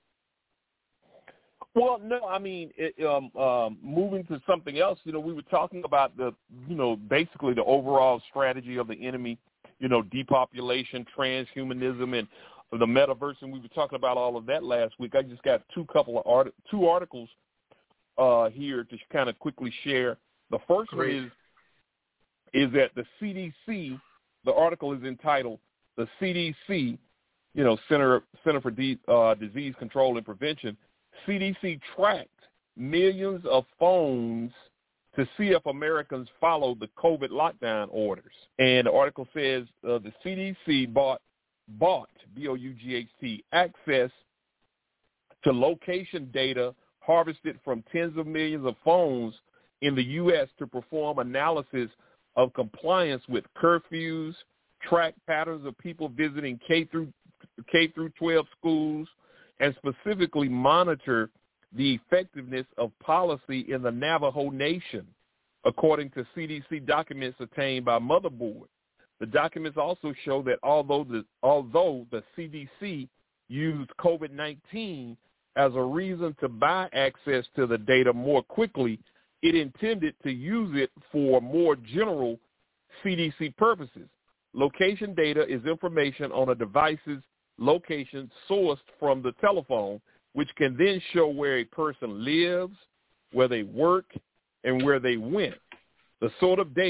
Well, no, I mean, moving to something else, we were talking about basically the overall strategy of the enemy, depopulation, transhumanism, and the metaverse, and we were talking about all of that last week. I just got two articles here to kind of quickly share. The first one is that the CDC, the article is entitled, the CDC, Center for Disease Control and Prevention, CDC tracked millions of phones to see if Americans followed the COVID lockdown orders. And the article says the CDC bought, B-O-U-G-H-T, access to location data harvested from tens of millions of phones in the U.S. to perform analysis of compliance with curfews, track patterns of people visiting K through 12 schools, and specifically monitor the effectiveness of policy in the Navajo Nation, according to CDC documents obtained by Motherboard. The documents also show that although the CDC used COVID-19 as a reason to buy access to the data more quickly, it intended to use it for more general CDC purposes. Location data is information on a device's location sourced from the telephone, which can then show where a person lives, where they work, and where they went. The sort of data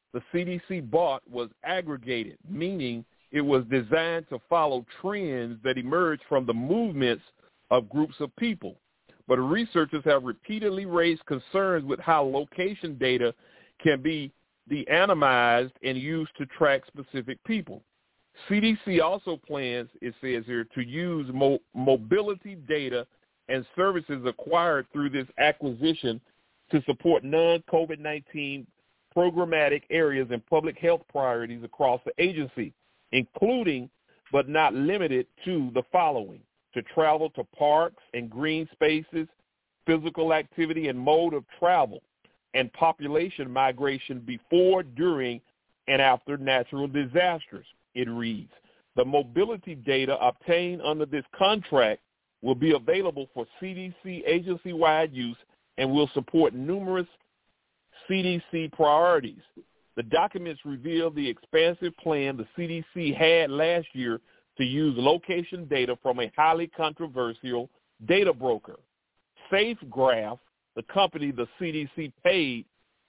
the CDC bot was aggregated, meaning it was designed to follow trends that emerged from the movements of groups of people. But researchers have repeatedly raised concerns with how location data can be de-anonymized and used to track specific people. CDC also plans, it says here, to use mobility data and services acquired through this acquisition to support non-COVID-19 programmatic areas and public health priorities across the agency, including but not limited to the following: to travel to parks and green spaces, physical activity and mode of travel, and population migration before, during, and after natural disasters. It reads, the mobility data obtained under this contract will be available for CDC agency-wide use and will support numerous CDC priorities. The documents reveal the expansive plan the CDC had last year to use location data from a highly controversial data broker. SafeGraph, the company the CDC paid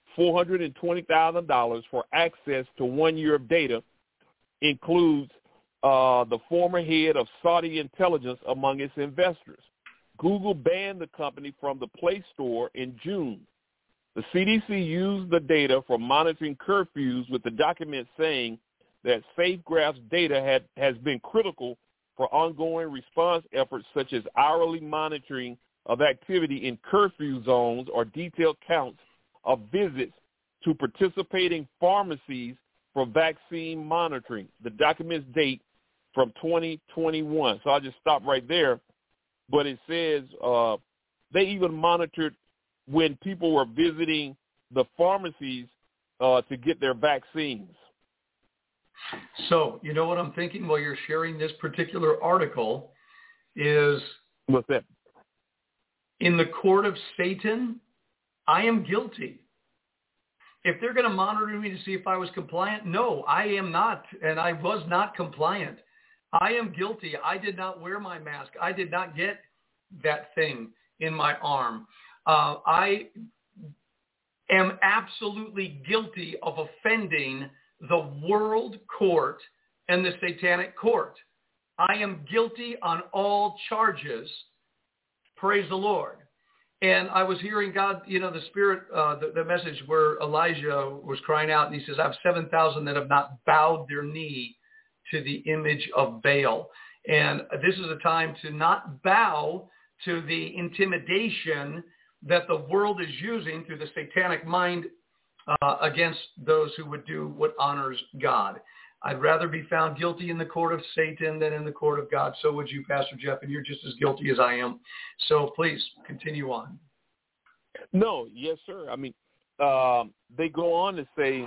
$420,000 for access to 1 year of data, includes the former head of Saudi intelligence among its investors. Google banned the company from the Play Store in June. The CDC used the data for monitoring curfews, with the document saying that SafeGraph's data has been critical for ongoing response efforts such as hourly monitoring of activity in curfew zones or detailed counts of visits to participating pharmacies for vaccine monitoring. The documents date from 2021. So I'll just stop right there. But it says they even monitored when people were visiting the pharmacies to get their vaccines. So, you know what I'm thinking while you're sharing this particular article is, what's that? In the court of Satan, I am guilty. If they're going to monitor me to see if I was compliant, no, I am not, and I was not compliant. I am guilty. I did not wear my mask. I did not get that thing in my arm. I am absolutely guilty of offending the world court and the satanic court. I am guilty on all charges. Praise the Lord. And I was hearing God, the Spirit, the message where Elijah was crying out, and he says, I have 7,000 that have not bowed their knee to the image of Baal. And this is a time to not bow to the intimidation that the world is using through the satanic mind against those who would do what honors God. I'd rather be found guilty in the court of Satan than in the court of God. So would you, Pastor Jeff, and you're just as guilty as I am. So please continue on. No, yes, sir. I mean, they go on to say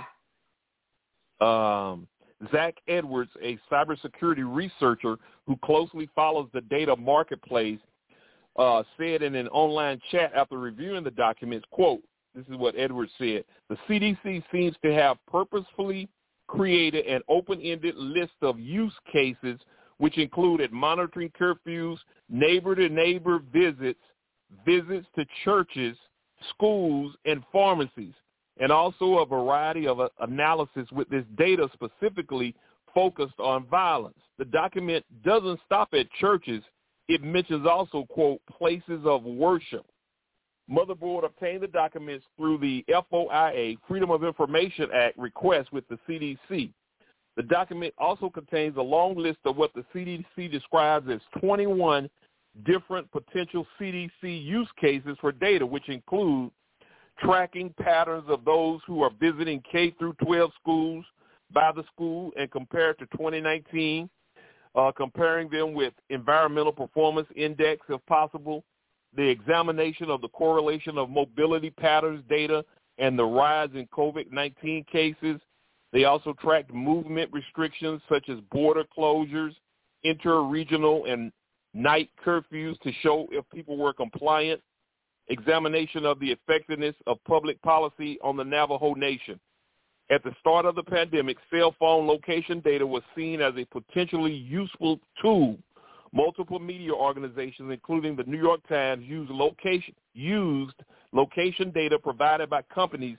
Zach Edwards, a cybersecurity researcher who closely follows the data marketplace, said in an online chat after reviewing the documents, quote, this is what Edwards said, the CDC seems to have purposefully created an open-ended list of use cases which included monitoring curfews, neighbor-to-neighbor visits, visits to churches, schools, and pharmacies, and also a variety of analysis with this data specifically focused on violence. The document doesn't stop at churches. It mentions also, quote, places of worship. Motherboard obtained the documents through the FOIA, Freedom of Information Act, request with the CDC. The document also contains a long list of what the CDC describes as 21 different potential CDC use cases for data, which include tracking patterns of those who are visiting K through 12 schools by the school and compared to 2019, comparing them with environmental performance index if possible, the examination of the correlation of mobility patterns data and the rise in COVID-19 cases. They also tracked movement restrictions such as border closures, inter-regional and night curfews to show if people were compliant, examination of the effectiveness of public policy on the Navajo Nation. At the start of the pandemic, cell phone location data was seen as a potentially useful tool. Multiple media organizations, including the New York Times, used location data provided by companies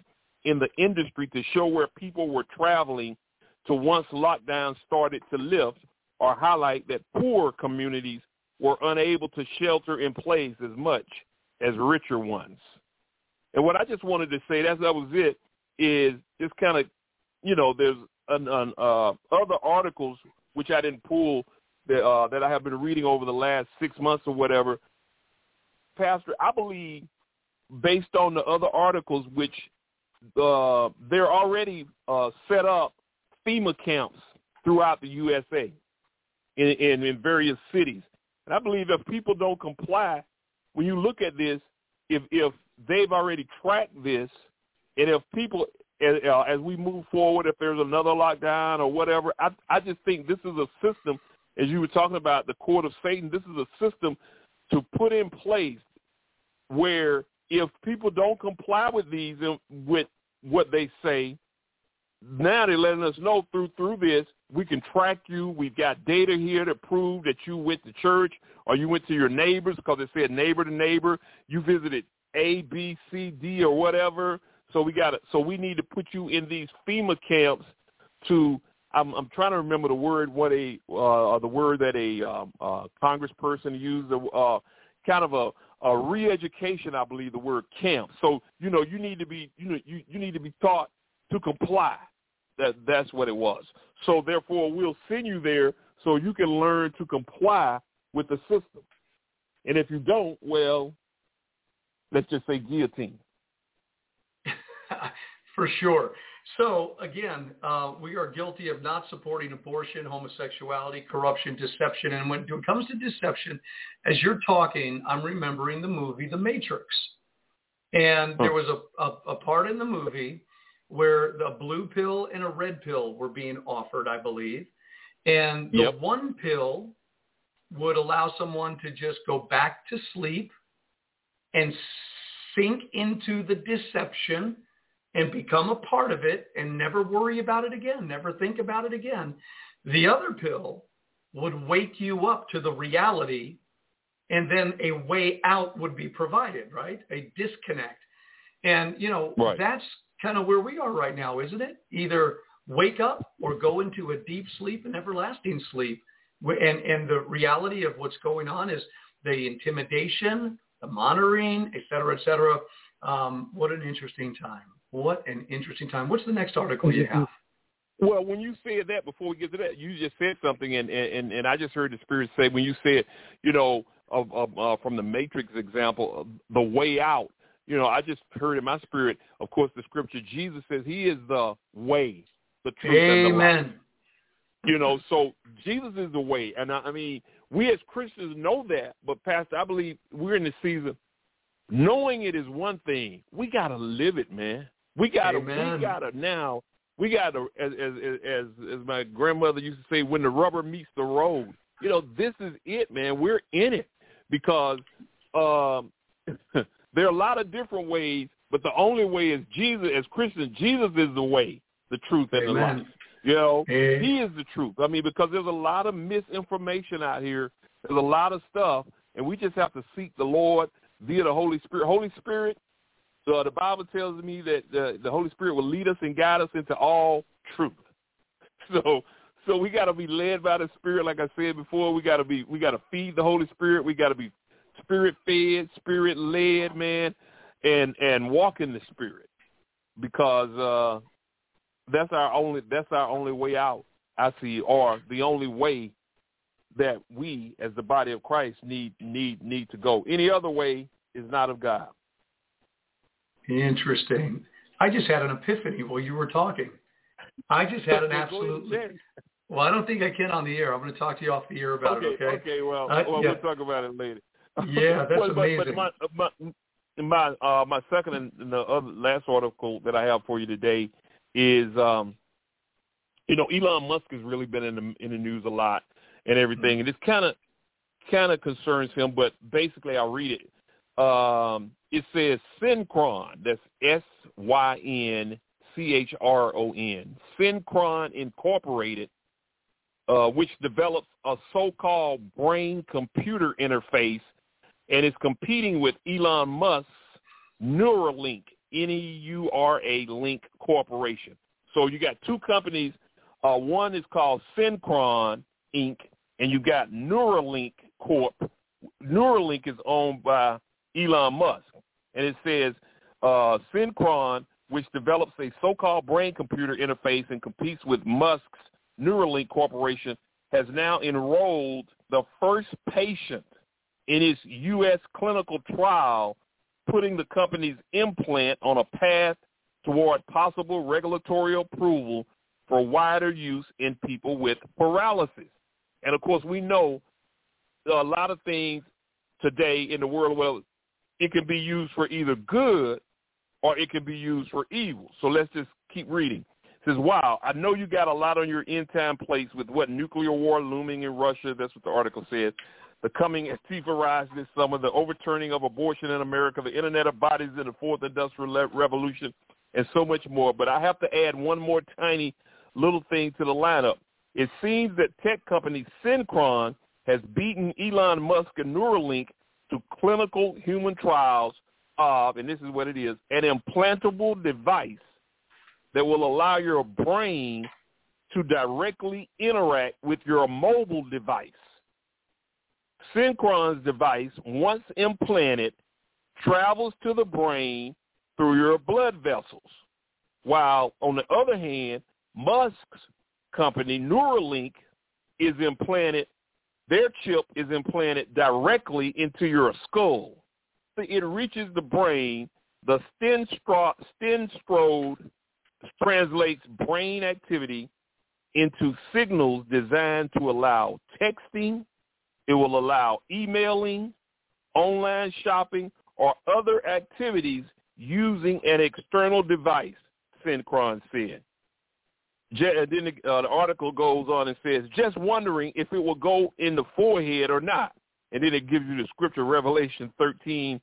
in the industry to show where people were traveling to once lockdown started to lift, or highlight that poor communities were unable to shelter in place as much as richer ones. And what I just wanted to say, that was it, is just kind of, there's other articles which I didn't pull that I have been reading over the last 6 months or whatever. Pastor, I believe, based on the other articles, which they're already set up FEMA camps throughout the USA in various cities. And I believe if people don't comply, when you look at this, if they've already tracked this, and if people, as we move forward, if there's another lockdown or whatever, I just think this is a system, as you were talking about the court of Satan, this is a system to put in place where if people don't comply with these, with what they say, now they're letting us know through this, we can track you. We've got data here to prove that you went to church or you went to your neighbors, because it said neighbor to neighbor. You visited A, B, C, D, or whatever. So we need to put you in these FEMA camps to. I'm trying to remember the word the word that a congressperson used, kind of a re-education, I believe the word camp. So you need to be you need to be taught to comply. That's what it was. So therefore, we'll send you there so you can learn to comply with the system. And if you don't, well, let's just say guillotine. For sure. So again, we are guilty of not supporting abortion, homosexuality, corruption, deception. And when it comes to deception, as you're talking, I'm remembering the movie The Matrix. And there was a part in the movie where the blue pill and a red pill were being offered, I believe. And the one pill would allow someone to just go back to sleep and sink into the deception and become a part of it and never worry about it again, never think about it again. The other pill would wake you up to the reality, and then a way out would be provided, right? A disconnect. And, that's kind of where we are right now, isn't it? Either wake up or go into a deep sleep, an everlasting sleep. And the reality of what's going on is the intimidation, the monitoring, et cetera, et cetera. What an interesting time. What an interesting time. What's the next article you have? Well, when you said that, before we get to that, you just said something, and I just heard the Spirit say, when you said, from the Matrix example, the way out, I just heard in my spirit, of course, the scripture, Jesus says he is the way, the truth, and the life. So Jesus is the way. And I mean, we as Christians know that, but Pastor, I believe we're in the season, knowing it is one thing, we got to live it, man. We got to now, as my grandmother used to say, when the rubber meets the road, this is it, man. We're in it because there are a lot of different ways, but the only way is Jesus. As Christians, Jesus is the way, the truth, and the life. He is the truth. I mean, because there's a lot of misinformation out here. There's a lot of stuff, and we just have to seek the Lord via the Holy Spirit. Holy Spirit, the Bible tells me that the Holy Spirit will lead us and guide us into all truth. So we got to be led by the Spirit, like I said before. We got to feed the Holy Spirit. We got to be Spirit-fed, Spirit-led, man, and walk in the Spirit, because that's our only way out, I see, or the only way that we, as the body of Christ, need to go. Any other way is not of God. Interesting. I just had an epiphany while you were talking. I just had an absolutely. Well, I don't think I can on the air. I'm going to talk to you off the air about it. Okay. Okay. Well, we'll talk about it later. Yeah, that's amazing. But my second and the last article that I have for you today is, Elon Musk has really been in the news a lot and everything, and it's kind of concerns him. But basically, I'll read it. It says Synchron. That's SYNCHRON. Synchron Incorporated, which develops a so-called brain-computer interface, and is competing with Elon Musk's Neuralink Neuralink Corporation. So you got two companies. One is called Synchron Inc., and you got Neuralink Corp. Neuralink is owned by Elon Musk, and it says Synchron, which develops a so-called brain-computer interface and competes with Musk's Neuralink Corporation, has now enrolled the first patient in its U.S. clinical trial, putting the company's implant on a path toward possible regulatory approval for wider use in people with paralysis. And, of course, we know a lot of things today in the world, well, it can be used for either good or it can be used for evil. So let's just keep reading. It says, wow, I know you got a lot on your end-time plates with what nuclear war looming in Russia. That's what the article says. The coming Antifa rise this summer, the overturning of abortion in America, the Internet of Bodies in the Fourth Industrial Revolution, and so much more. But I have to add one more tiny little thing to the lineup. It seems that tech company Synchron has beaten Elon Musk and Neuralink to clinical human trials of, and this is what it is, an implantable device that will allow your brain to directly interact with your mobile device. Synchron's device, once implanted, travels to the brain through your blood vessels, while on the other hand, Musk's company, Neuralink, is implanted, their chip is implanted directly into your skull. It reaches the brain. The Stenstrode translates brain activity into signals designed to allow texting. It will allow emailing, online shopping, or other activities using an external device, Synchron said. Then the article goes on and says, just wondering if it will go in the forehead or not. And then it gives you the scripture, Revelation 13,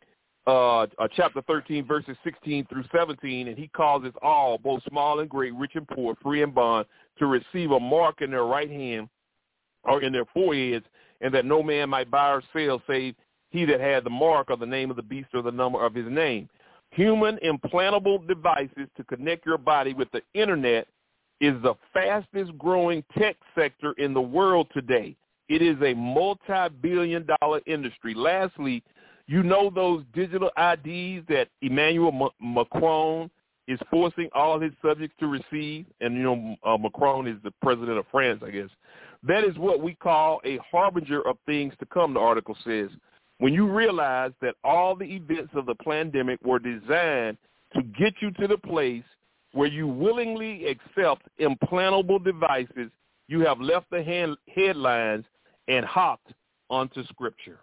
chapter 13, verses 16 through 17, and he calls us all, both small and great, rich and poor, free and bond, to receive a mark in their right hand or in their foreheads, and that no man might buy or sell save he that had the mark or the name of the beast or the number of his name. Human implantable devices to connect your body with the Internet is the fastest growing tech sector in the world today. It is a multi-billion-dollar industry. Lastly, you know those digital IDs that Emmanuel Macron is forcing all his subjects to receive? And, you know, Macron is the president of France, I guess. That is what we call a harbinger of things to come, the article says. When you realize that all the events of the pandemic were designed to get you to the place where you willingly accept implantable devices, you have left the headlines and hopped onto Scripture.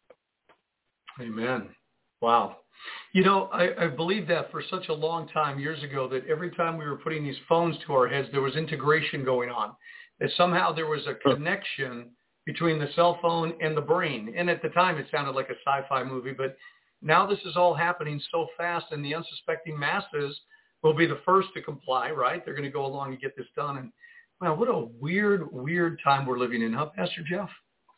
Amen. Wow. You know, I believe that for such a long time, years ago, that every time we were putting these phones to our heads, there was integration going on. That somehow there was a connection between the cell phone and the brain. And at the time, it sounded like a sci-fi movie. But now this is all happening so fast, and the unsuspecting masses will be the first to comply, right? They're going to go along and get this done. And, wow, what a weird time we're living in, huh, Pastor Jeff?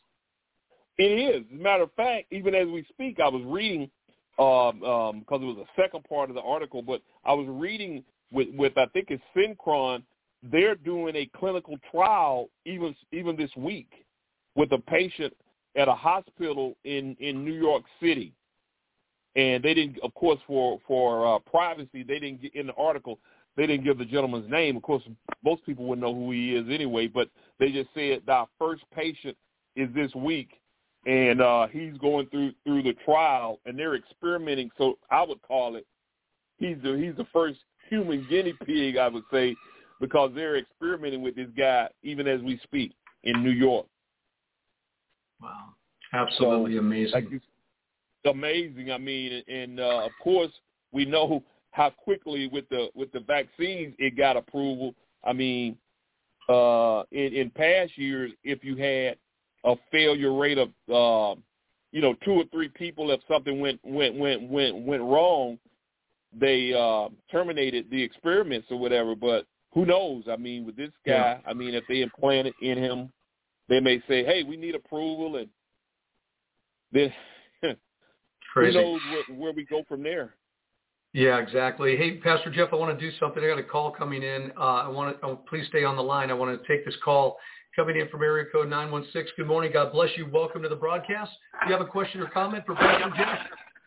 It is. As a matter of fact, even as we speak, I was reading, because it was a second part of the article, but I was reading with I think it's Synchron. They're doing a clinical trial even this week with a patient at a hospital in New York City. And they didn't, of course, for privacy, they didn't get in the article, they didn't give the gentleman's name. Of course, most people would know who he is anyway, but they just said our first patient is this week, and he's going through the trial, and they're experimenting. So I would call it, he's the first human guinea pig, I would say, because they're experimenting with this guy even as we speak in New York. Wow, absolutely amazing. Amazing. I mean, and of course we know how quickly with the vaccines it got approval. I mean, in past years, if you had a failure rate of 2 or 3 people, if something went wrong, they terminated the experiments or whatever. But who knows? I mean, with this guy, yeah. I mean, if they implant it in him, they may say, "Hey, we need approval," and then who knows where we go from there. Yeah, exactly. Hey, Pastor Jeff, I want to do something. I got a call coming in. Please stay on the line. I want to take this call coming in from area code 916. Good morning. God bless you. Welcome to the broadcast. Do you have a question or comment for Pastor Jeff?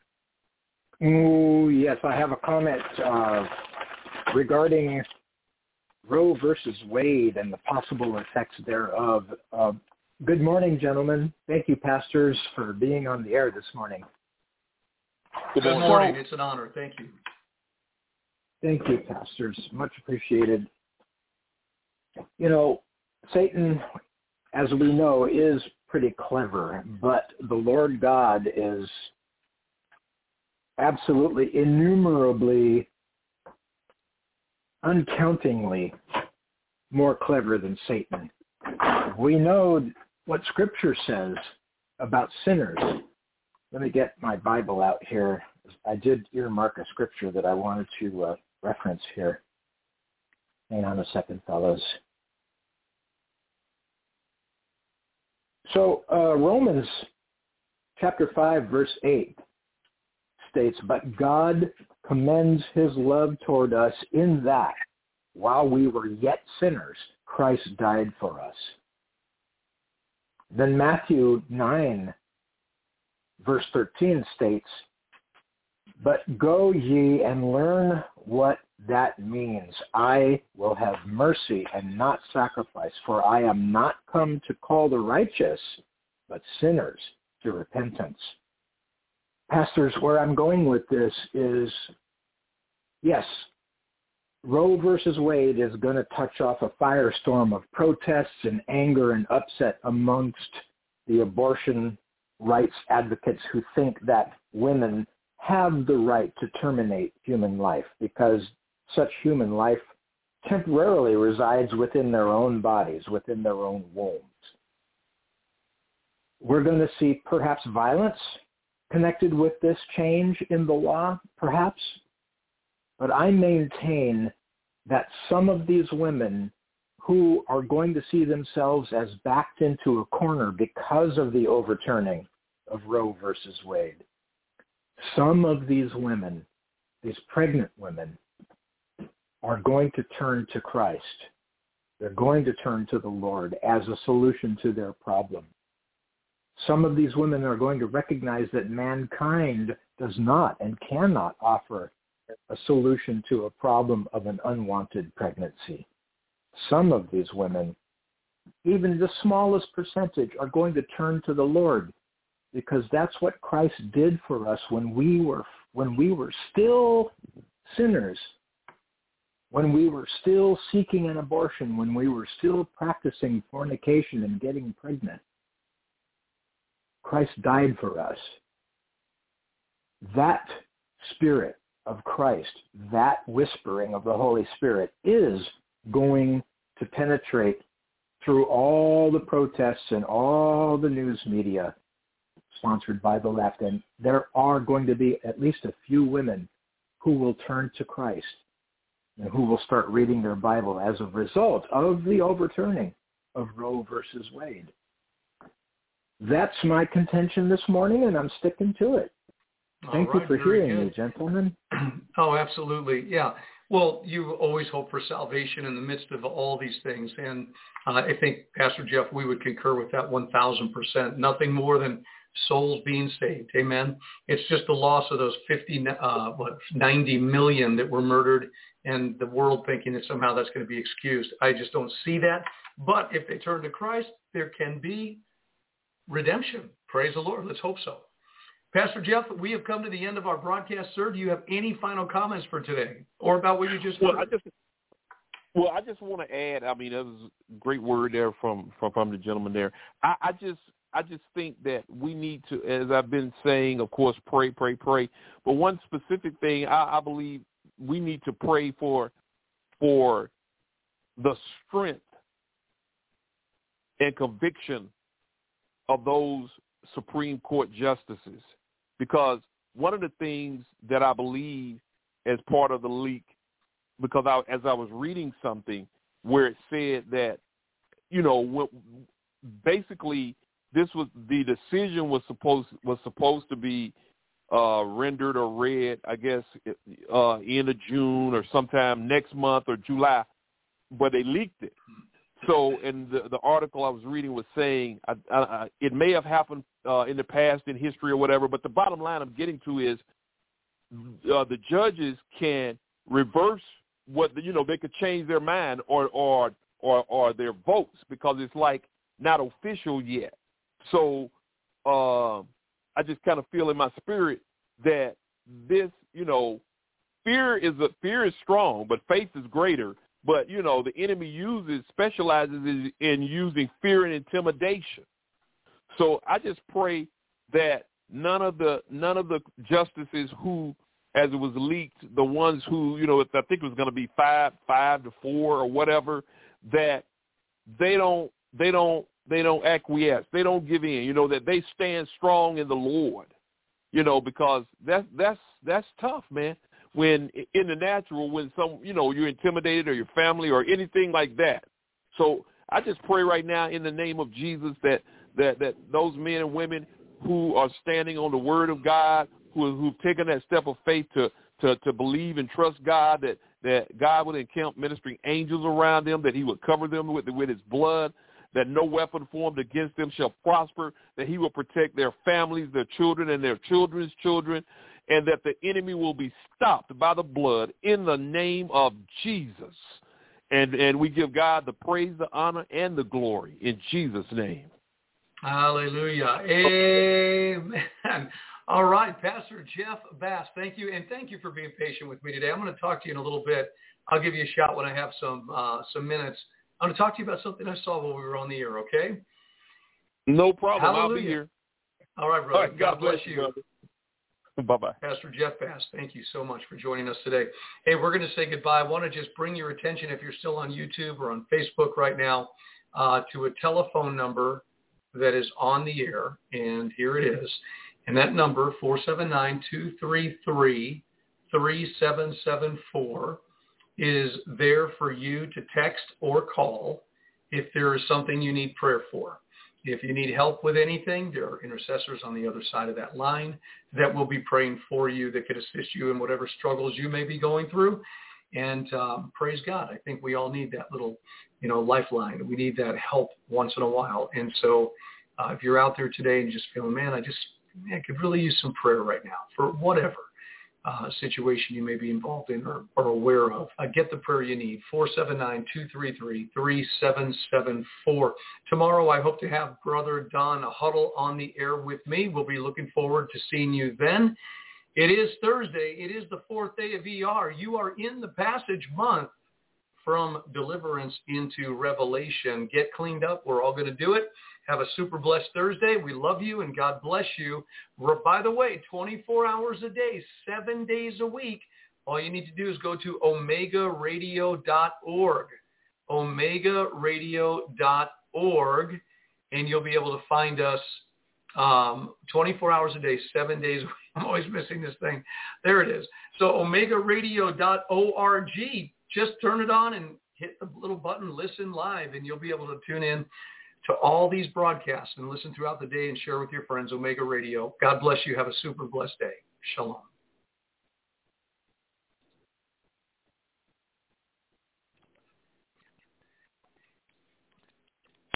Oh, yes, I have a comment regarding Roe versus Wade and the possible effects thereof. Good morning, gentlemen. Thank you, pastors, for being on the air this morning. Good morning. It's an honor. Thank you. Thank you, pastors. Much appreciated. You know, Satan, as we know, is pretty clever, but the Lord God is absolutely innumerably, uncountingly more clever than Satan. We know what Scripture says about sinners. Let me get my Bible out here. I did earmark a Scripture that I wanted to reference here. Hang on a second, fellows. So Romans chapter 5, verse 8 states, "But God commends his love toward us in that, while we were yet sinners, Christ died for us." Then Matthew 9, verse 13 states, "But go ye and learn what that means. I will have mercy and not sacrifice, for I am not come to call the righteous, but sinners to repentance." Pastors, where I'm going with this is, yes, Roe versus Wade is going to touch off a firestorm of protests and anger and upset amongst the abortion rights advocates who think that women have the right to terminate human life because such human life temporarily resides within their own bodies, within their own wombs. We're going to see perhaps violence connected with this change in the law, perhaps. But I maintain that some of these women who are going to see themselves as backed into a corner because of the overturning of Roe versus Wade, some of these women, these pregnant women, are going to turn to Christ. They're going to turn to the Lord as a solution to their problem. Some of these women are going to recognize that mankind does not and cannot offer a solution to a problem of an unwanted pregnancy. Some of these women, even the smallest percentage, are going to turn to the Lord because that's what Christ did for us when we were still sinners, when we were still seeking an abortion, when we were still practicing fornication and getting pregnant. Christ died for us. That Spirit of Christ, that whispering of the Holy Spirit is going to penetrate through all the protests and all the news media sponsored by the left. And there are going to be at least a few women who will turn to Christ and who will start reading their Bible as a result of the overturning of Roe versus Wade. That's my contention this morning, and I'm sticking to it. Thank you for hearing me, gentlemen. Oh, absolutely. Yeah. Well, you always hope for salvation in the midst of all these things. And I think, Pastor Jeff, we would concur with that 1,000%. Nothing more than souls being saved. Amen. It's just the loss of those 90 million that were murdered and the world thinking that somehow that's going to be excused. I just don't see that. But if they turn to Christ, there can be redemption. Praise the Lord. Let's hope so. Pastor Jeff, we have come to the end of our broadcast, sir. Do you have any final comments for today or about what you just heard? I just want to add, I mean, that was a great word there from the gentleman there. I just think that we need to, as I've been saying, of course, pray. But one specific thing, I believe we need to pray for the strength and conviction of those Supreme Court justices. Because one of the things that I believe as part of the leak, because as I was reading something where it said that, basically this was the decision was supposed to be rendered or read, I guess, end of June or sometime next month or July, but they leaked it. So, and the article I was reading was saying it may have happened in the past in history or whatever, but the bottom line I'm getting to is the judges can reverse what they could change their mind or their votes because it's like not official yet. So I just kind of feel in my spirit that this, fear is strong, but faith is greater. But, the enemy specializes in using fear and intimidation. So I just pray that none of the justices who, as it was leaked, the ones who, I think it was going to be 5-4 or whatever, that they don't acquiesce. They don't give in, that they stand strong in the Lord, because that's tough, man. When in the natural, when you're intimidated or your family or anything like that. So I just pray right now in the name of Jesus that those men and women who are standing on the word of God, who've taken that step of faith to believe and trust God, that God would encamp ministering angels around them, that he would cover them with his blood, that no weapon formed against them shall prosper, that he will protect their families, their children, and their children's children, and that the enemy will be stopped by the blood in the name of Jesus. And we give God the praise, the honor, and the glory in Jesus' name. Hallelujah. Amen. All right, Pastor Jeff Bass, thank you. And thank you for being patient with me today. I'm going to talk to you in a little bit. I'll give you a shot when I have some minutes. I'm going to talk to you about something I saw while we were on the air, okay? No problem. Hallelujah. I'll be here. All right, brother. All right, God bless you. Brother. Bye-bye. Pastor Jeff Bass, thank you so much for joining us today. Hey, we're going to say goodbye. I want to just bring your attention, if you're still on YouTube or on Facebook right now, to a telephone number that is on the air, and here it is. And that number, 479-233-3774, is there for you to text or call if there is something you need prayer for. If you need help with anything, there are intercessors on the other side of that line that will be praying for you, that could assist you in whatever struggles you may be going through. And praise God, I think we all need that little, lifeline. We need that help once in a while. And so if you're out there today and just feeling, man, I could really use some prayer right now for whatever situation you may be involved in or aware of, get the prayer you need, 479-233-3774. Tomorrow, I hope to have Brother Don Huddle on the air with me. We'll be looking forward to seeing you then. It is Thursday. It is the fourth day of ER. You are in the passage month from deliverance into revelation. Get cleaned up. We're all going to do it. Have a super blessed Thursday. We love you and God bless you. By the way, 24 hours a day, 7 days a week. All you need to do is go to omegaradio.org, omegaradio.org, and you'll be able to find us 24 hours a day, 7 days a week. I'm always missing this thing. There it is. So omegaradio.org. Just turn it on and hit the little button, listen live, and you'll be able to tune in to all these broadcasts and listen throughout the day and share with your friends, Omega Radio. God bless you. Have a super blessed day. Shalom.